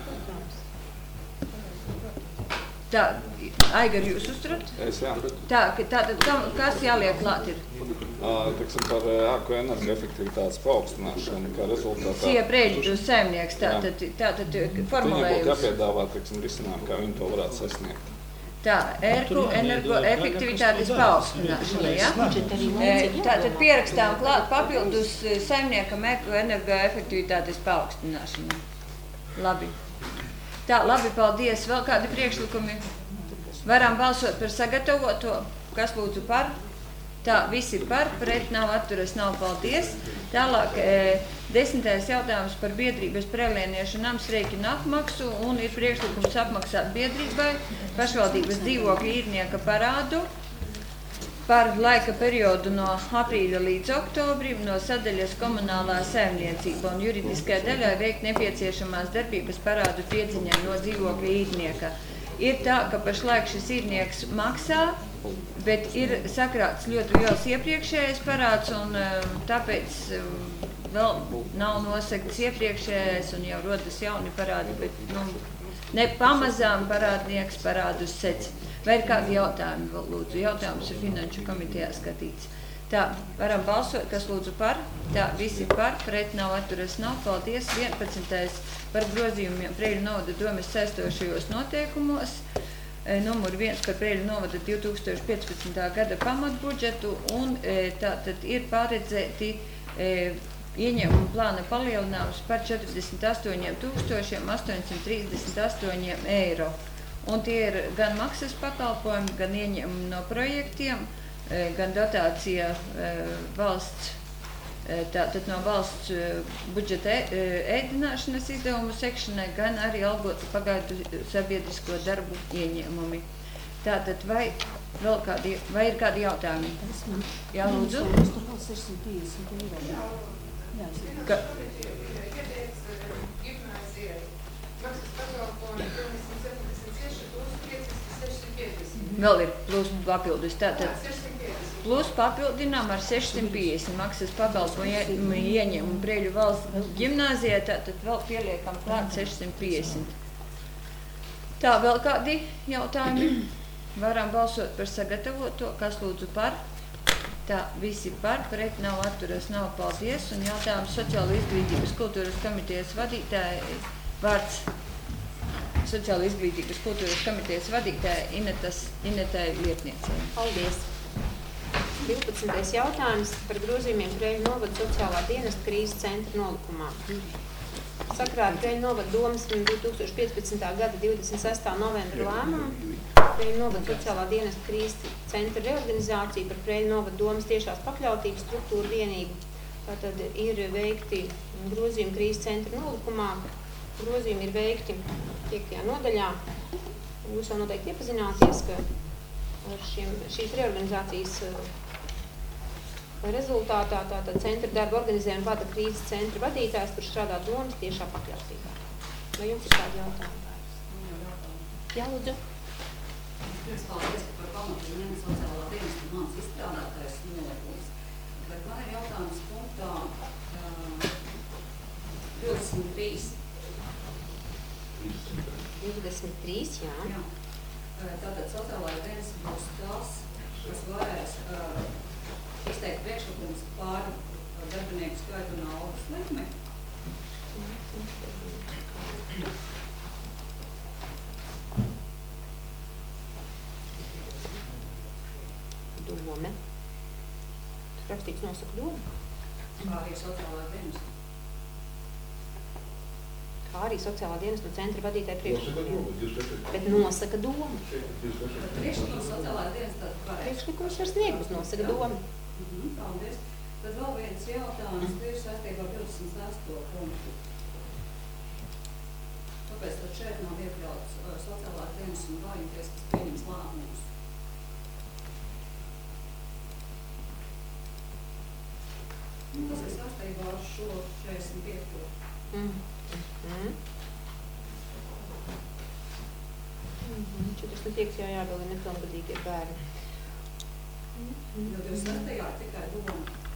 Tā, Aigar, jūs uzturat? Es, jā. Tā, tātad, kam, kas jāliek klāt ir? Teiksim, par ēku energoefektivitātes paaugstināšanu, kā rezultātā. Sie Preiļu saimnieks, tātad, tātad formulējums. Viņam būtu jāpiedāvā, teiksim, risinājumu, kā viņi to varētu sasniegt. Tā, ērku energoefektivitātes paaugstināšana, ja? Tātad pierakstām klāt papildus saimniekam ērku energoefektivitātes paaugstināšana. Labi. Tā, labi, paldies. Vēl kādi priekšlikumi? Varam balsot par sagatavoto. Kas lūdzu par? Tā, visi par, pret nav atturas, nav paldies. Tālāk, e, desmitais jautājums par biedrības prelieniešu nams rēķinu apmaksu un ir priekšlikums apmaksāt biedrībai pašvaldības dzīvokļu īrnieka parādu. par laika periodu no aprīļa līdz oktobrim no sadaļas komunālā saimniecība un juridiskai daļai veikt nepieciešamās darbības parādu piedziņai no dzīvokļa īrnieka. Ir tā, ka pašlaik šis īrnieks maksā, bet ir sakrāts ļoti liels iepriekšējais parāds, un tāpēc vēl nav nosegts iepriekšējais un jau rodas jauni parādi, bet nu, ne pamazām parādnieks parādus sec. Vai ir kādi jautājumi vēl, lūdzu? Jautājums ir Finanšu komitejā skatīts. Tā, varam balsot, kas lūdzu par? Tā, visi par, pret nav, atturas nav. Paldies. vienpadsmitais par grozījumiem Preiļu novada domes saistošajos noteikumos. E, numur viens par Preiļu novada divi tūkstoši piecpadsmitā gada pamatbudžetu, un e, tā tad ir paredzēti e, ieņēmuma plāna palielinājums par četrdesmit astoņiem tūkstošiem astoņsimt trīsdesmit astoņiem eiro. Un tie ir gan maksas pakalpojumi, gan ieņēmumi no projektiem, gan dotācija valsts, tātad no valsts budžeta ēdināšanas izdevumu sekšanai, gan arī algotu pagaidu sabiedrisko darbu ieņēmumi. Tātad vai vēl kādi, vai ir kādi jautājumi? Jā, lūdzu. Ka... Vēl ir plus papildus, tātad plus papildinām ar sešsimt piecdesmit maksas pakalpojumu ieņēmumu Preiļu valsts ģimnāzijā, tātad vēl pieliekam klāt sešsimt piecdesmit. Tā, vēl kādi jautājumi? Varam balsot par sagatavoto, kas lūdzu par? Tā, visi par, pret nav, atturas nav, paldies. Un jautājums Sociāla izglītības kultūras komitejas vadītāji vārds. Sociāla izglītības kultūras komitejas vadītāja Inetas, Inetai Lietniecei. Paldies. divpadsmitais jautājums par grozījumiem Preiļu novada sociālā dienesta krīzes centra nolikumā. Sakrā ar Preiļu novada domes divi tūkstoši piecpadsmitā gada divdesmit sestā novembra lēmumu Preiļu novada sociālā dienesta krīzes centra reorganizācija par Preiļu novada domes tiešās pakļautības struktūru vienību. Tātad ir veikti grozījumi krīzes centra nolikumā. Grozījumi ir veikti piektajā nodaļā. Jūs jau noteikti iepazināties, ka ar šiem, šīs reorganizācijas rezultātā tātad centra darba organizē un vada krīzes centra vadītājs, kurš strādā domas tiešā pakļautībā. Vai jums ir kādi jautājumi? Jā, lūdzu. Es paldies par pamatu un sociālā dienesta mans izstrādātais nolikums. Bet man ir jautājums punktā uh, divdesmit trīs. divdesmit trīs, jā. jā. Tātad sociālā dienas būs tās, kas varēs uh, izteikt priekšlikumus pār darbinieku skaitu un algas likmi. Dome. Tur rakstīts nosaka doma. Kā arī sociālā dienas. Kā arī sociālā dienas no centra vadītāja priekšlikums. Bet nosaka doma. Priekšlikums sociālā dienas tad varēs. Priekšlikums var sniegt, nosaka doma. Mhm, paldies. Tad vēl viens jautājums tieši saistībā ar divdesmit sesto punktu. Tāpēc tad šeit nav iekļauts uh, sociālā dienas un vājumties, kas pieņems lēmumus. Tas ir saistībā ar šo četrdesmit piekto. Mm. Mm. Mm. četrdesmit piektajā jā, vēl ir nepilngadīgie bērni. Mm. Jo divdesmit sestajā ir tikai doma.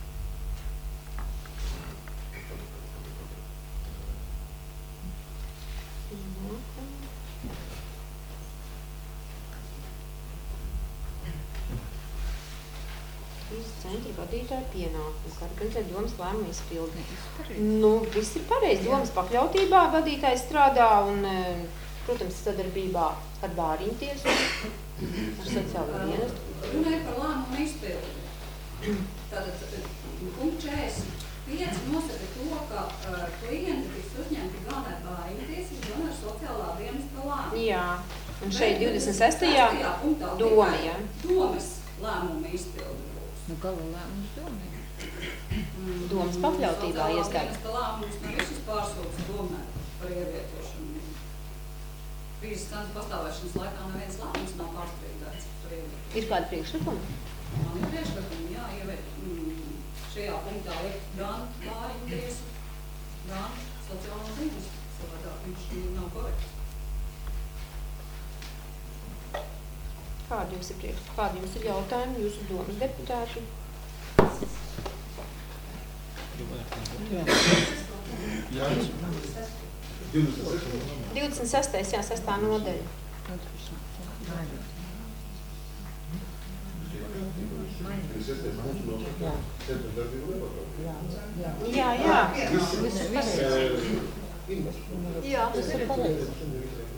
Mm. Centra vadītāja pienākumu, kā organizēt domas lēmumu izpildi. Nu, viss ir pareizi. Domas pakļautībā vadītājs strādā un, protams, sadarbībā ar bāriņu tiesu, ar sociālo dienestu. Runāja par lēmumu izpildi. Tātad, punkt četrdesmit pieci nosaka to, ka uh, klienti tiks uzņemti gan ar bāriņu tiesu, gan ar sociālā dienesta lēmumu. Jā, un šeit divdesmit sestajā doma, jā. Domas lēmumu izpildi. Nu, gala lēmums domē. Mm. Domas pakļautībā iestāde. Sociālā dienesta lēmums nav visus pārsūdz domē par ievietošanu. Krīzes cenas pastāvēšanas laikā neviens lēmums nav pārstrīdēts par ievietošanu. Ir kādi priekšlikumi? Man ir priekšlikumi, jā, ievērt mm, šajā punktā liekt gan bāriņu tiesu, gan sociālo dienestu. Savādāk viņš nav korekts. Kādi jums ir priekš? Kādi jums ir jautājumi, jūsu domas deputāti? divdesmit sestais jā, sestā nodaļa. Jā, jā. Jā, tas ir pareizi.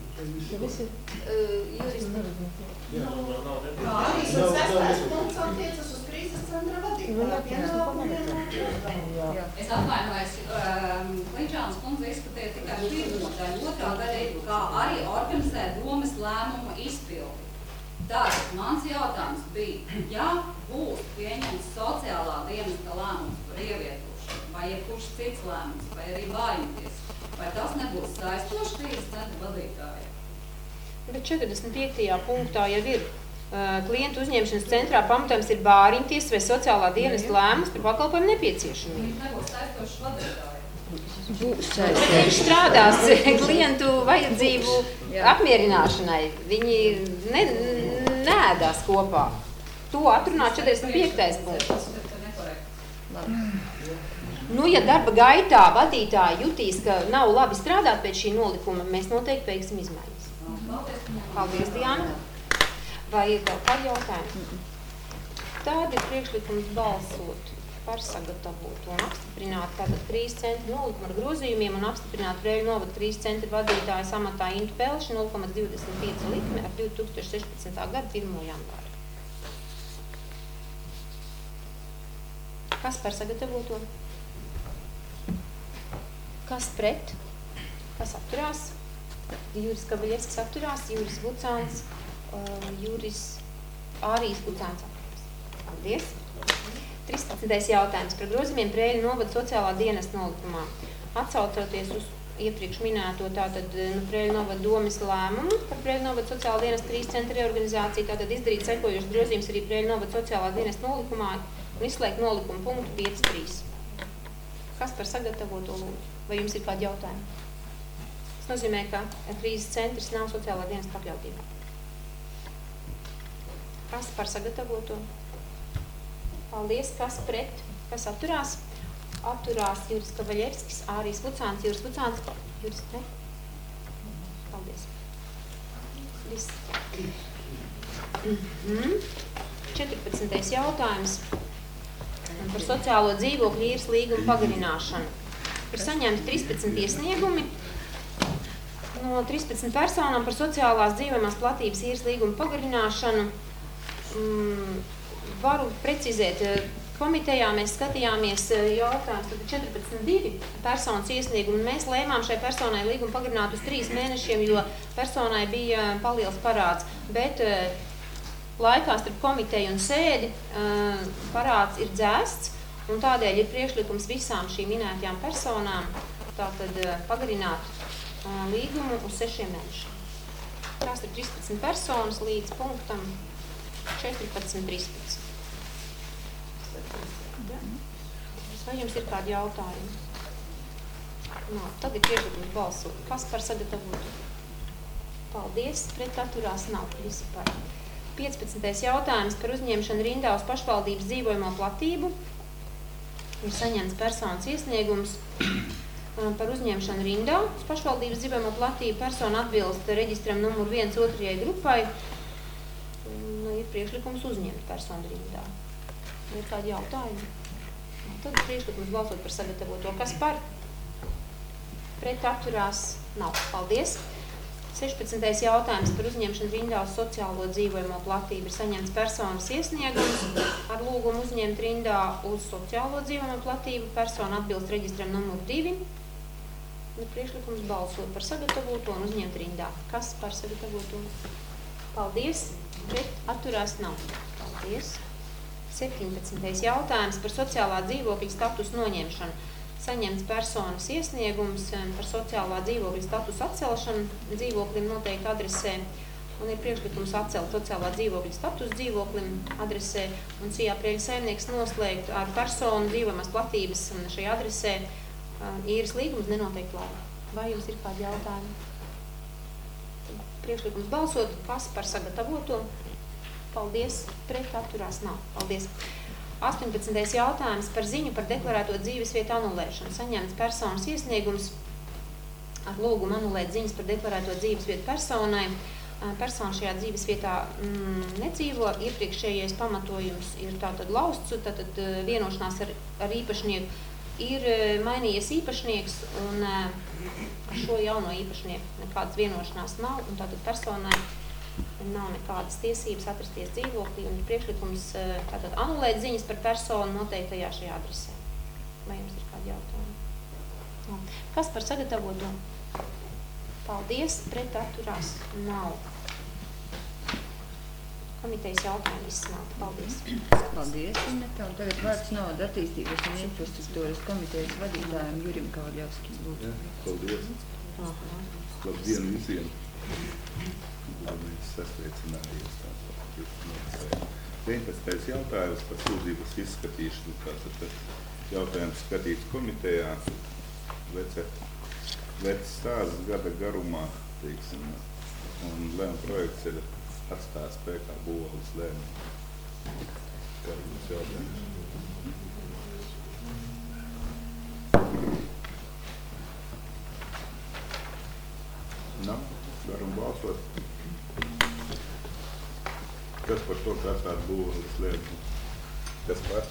Juristi. Kā arī sestais punkts attiecas uz krīzes centra vadītāju. Es atvainojos, Kliņčānas kundze izskatīja tikai pirmo daļu, otrā daļa ir, kā arī organizē domes lēmumu izpildi. Tātad mans jautājums bija, ja būs pieņemts sociālā dienesta lēmums par ievietošanu, vai jebkurš cits lēmums, vai arī bāriņties, vai tas nebūs saistošs krīzes centra vadītāja? Bet četrdesmit piektajā punktā jau ir uh, klientu uzņemšanas centrā pamatojums ir bāriņties vai sociālā dienesta lēmums par pakalpojumu nepieciešamību. Viņš nebūs saistošs vadītāja. Būs Viņš strādās klientu vajadzību apmierināšanai. Viņi ne, neēdās kopā. To atrunā četrdesmit piektais punkts. Nu, ja darba gaitā vadītāji jutīs, ka nav labi strādāt pēc šī nolikuma, mēs noteikti veiksim izmaiņas. Paldies, Diana. Vai ir vēl kādi jautājumi? Tāda ir priekšlikums balsot par sagatavotu un apstiprināt tātad krīzes centra nolikumu ar grozījumiem un apstiprināt Preiļu novada krīzes centra vadītāja samatā Intu Pelši nulle komats divdesmit pieci likme ar divi tūkstoši sešpadsmitā gada pirmo janvāru. Kas par sagatavoto? Kas pret? Kas atturās? Juris Kabaļevskis atturās, Juris Vucāns, uh, Juris Ārijas Vucāns atturās. Paldies. trīspadsmitais jautājums par grozījumiem Preiļu novada sociālā dienesta nolikumā. Atsaucoties uz iepriekš minēto tātad nu, Preiļu novada domes lēmumu par Preiļu novada sociālā dienesta krīzes centra reorganizāciju, tātad izdarīt sekojošas grozījums arī Preiļu novada sociālā dienesta nolikumā un izslēgt nolikumu punktu pieci trīs. Kas par sagatavoto lūdzu? Vai jums ir kādi jautājumi? Tas nozīmē, ka krīzes centrs nav sociālā dienesta pakļautībā. Kas par sagatavoto? Paldies. Kas pret? Kas atturās? Atturās Juris Kabaļevskis, Ārijas Vucāns, Juris Vucāns, Juris pret. Paldies. Viss. Mm-hmm. četrpadsmitais jautājums par sociālo dzīvokļu īres līgumu pagarināšanu. Ir saņemti trīspadsmit iesniegumi no trīspadsmit personām par sociālās dzīvojamās platības īres līgumu pagarināšanu. Mm, varu precizēt, komitejā mēs skatījāmies jautājums, tad četrpadsmit divi personas iesniegumi. Mēs lēmām šai personai līgumu pagarināt uz trīs mēnešiem, jo personai bija paliels parāds. Bet laikā starp komiteju un sēdi parāds ir dzēsts, un tādēļ ir priekšlikums visām šīm minētajām personām tātad pagarināt līgumu uz sešiem mēnešiem. Tās ir trīspadsmit personas līdz punktam četrpadsmit trīspadsmit. Vai jums ir kādi jautājumi? Nā, tad ir priekšlikums balsot. Kas par sagatavotu? Paldies. Pret atturās nav. Visi par. piecpadsmitais jautājums par uzņemšanu rindā uz pašvaldības dzīvojamo platību. Ir saņemts personas iesniegums par uzņemšanu rindā uz pašvaldības dzīvojamo platību. Persona atbilst reģistram numur viens otrajai grupai. Un ir priekšlikums uzņemt personu rindā. Ir kādi jautājumi? Tad ir priekšlikums balsot par sagatavoto. Kas par? Pret atturās nav. Paldies. sešpadsmitais jautājums par uzņemšanu rindā uz sociālo dzīvojamo platību. Ir saņemts personas iesniegums ar lūgumu uzņemt rindā uz sociālo dzīvojamo platību. Persona atbilst reģistram numur divi. Ir priekšlikums balsot par sagatavoto un uzņemt rindā. Kas par sagatavoto? Paldies. Pret atturās nav. Paldies. septiņpadsmitais jautājums par sociālā dzīvokļa statusu noņemšanu. Saņemts personas iesniegums par sociālā dzīvokļa statusu atcelšanu dzīvoklim noteikti adresē. un ir priekšlikums atcelt sociālā dzīvokļa status dzīvoklim adresē un Cijā Prieļu saimnieks noslēgt ar personu dzīvojamās platības šajā adresē īres līgumus nenoteiktu laiku. Vai jums ir kādi jautājumi? Priekšlikums balsot, kas par sagatavoto? Paldies, pret atturās nav. Paldies. astoņpadsmitais jautājums par ziņu par deklarēto dzīvesvietu anulēšanu. Saņemts personas iesniegums ar lūgumu anulēt ziņas par deklarēto dzīvesvietu personai. Persona šajā dzīvesvietā mm, nedzīvo, iepriekšējais pamatojums ir tātad lausts, tātad vienošanās ar, ar īpašnieku ir mainījies īpašnieks un ar šo jauno īpašnieku nekādas vienošanās nav, un tātad personai nav nekādas tiesības atrasties dzīvoklī, un ir priekšlikums tātad anulēt ziņas par personu noteiktajā šajā adresē. Vai jums ir kādi jautājumi? Kas par sagatavoto? Paldies, pret atturās nav. Komitejas jautājumi izsmelti. Paldies. Paldies, Ineta. Un tagad vārds nauda attīstības un infrastruktūras komitejas vadītājiem Jurim Kavaļovskim. Ja, paldies. Aha. Labdien visiem. Mēs sasveicinājies. deviņpadsmitais jautājums par sūdzības izskatīšanu. Tātad jautājums skatīts komitejā. Vecet. Vecs stāsts gada garumā, teiksim, un lēma projekts ir atstāts P K Būvvaldes lēma. Kā jums jautājums? Nav? Varam balsot. Kas par to, ka atstāt Būvvaldes lēmu? Kas par?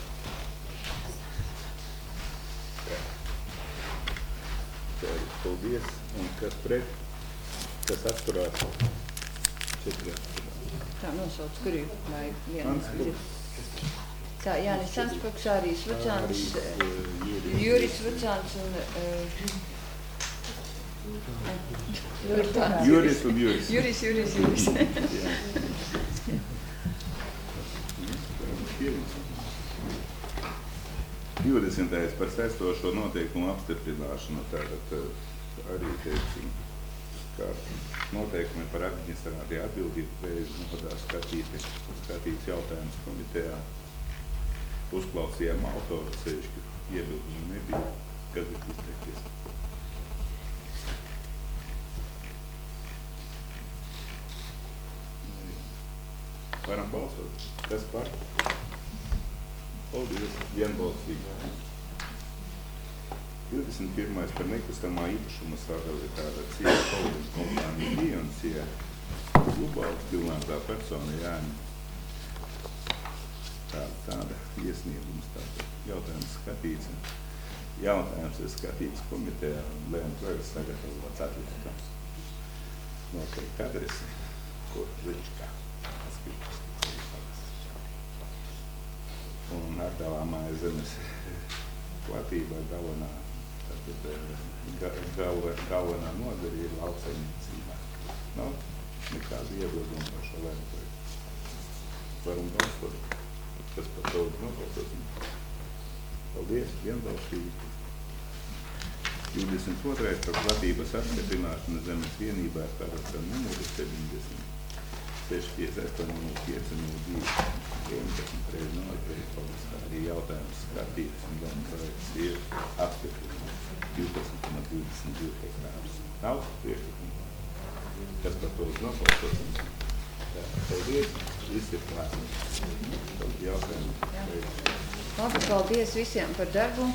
Paldies. Un kas pret? Kas atturās? Četri atturās. Tā nosauc, kur ir vai viens ir. Tā, Jānis Sanspuks, Ārijas Vucāns, Juris Vucāns un... Juris un Juris. Juris, Juris, Juris. divdesmitais par saistošo noteikumu apstiprināšanu, tātad arī, teiksim, kā noteikumi par administratīvu atbildību reizi nodā skatīti, skatīts jautājums komitejā. Uzklausījām autoru, sevišķi iebildumu nebija, kas ir izteikties. Varam balsot. Kas par? Paldies, vienbalsīgi. divdesmit pirmais par nekustamā īpašuma sadali tāda Cija Holdings kompānija bija un Cija globāls pilnātā persona Jāņa. Tāda, tāda iesniegums, tāda jautājums skatīts. Jautājums ir skatīts komitejā un lēma projekts sagatavots atlikums. Noteikti adresi, kur Ličkā. Un atdalāmā zemes platība galvenā, tātad galva, galvenā nodara ir lauksaimniecībā. Nav nekāda iebilduma par šo lēmu projektu. Varam balsot, kas par to nobalsot. Paldies, vienbalsīgi. divdesmit otrais par platības apstiprināšanu zemes vienībā ar karakteru numuru sedemdesmit seši pieci astoņi nulle pieci nulle divi vienpadsmit reizi noteikti. Arī jautājums skatīts un gan projekts ir apstiprināts divpadsmit komā divdesmit divi hektārus. Nav priekšlikumu. Kas par to nobalsosim? Paldies, viss ir klāts. Jautājums. Labi, paldies visiem par darbu.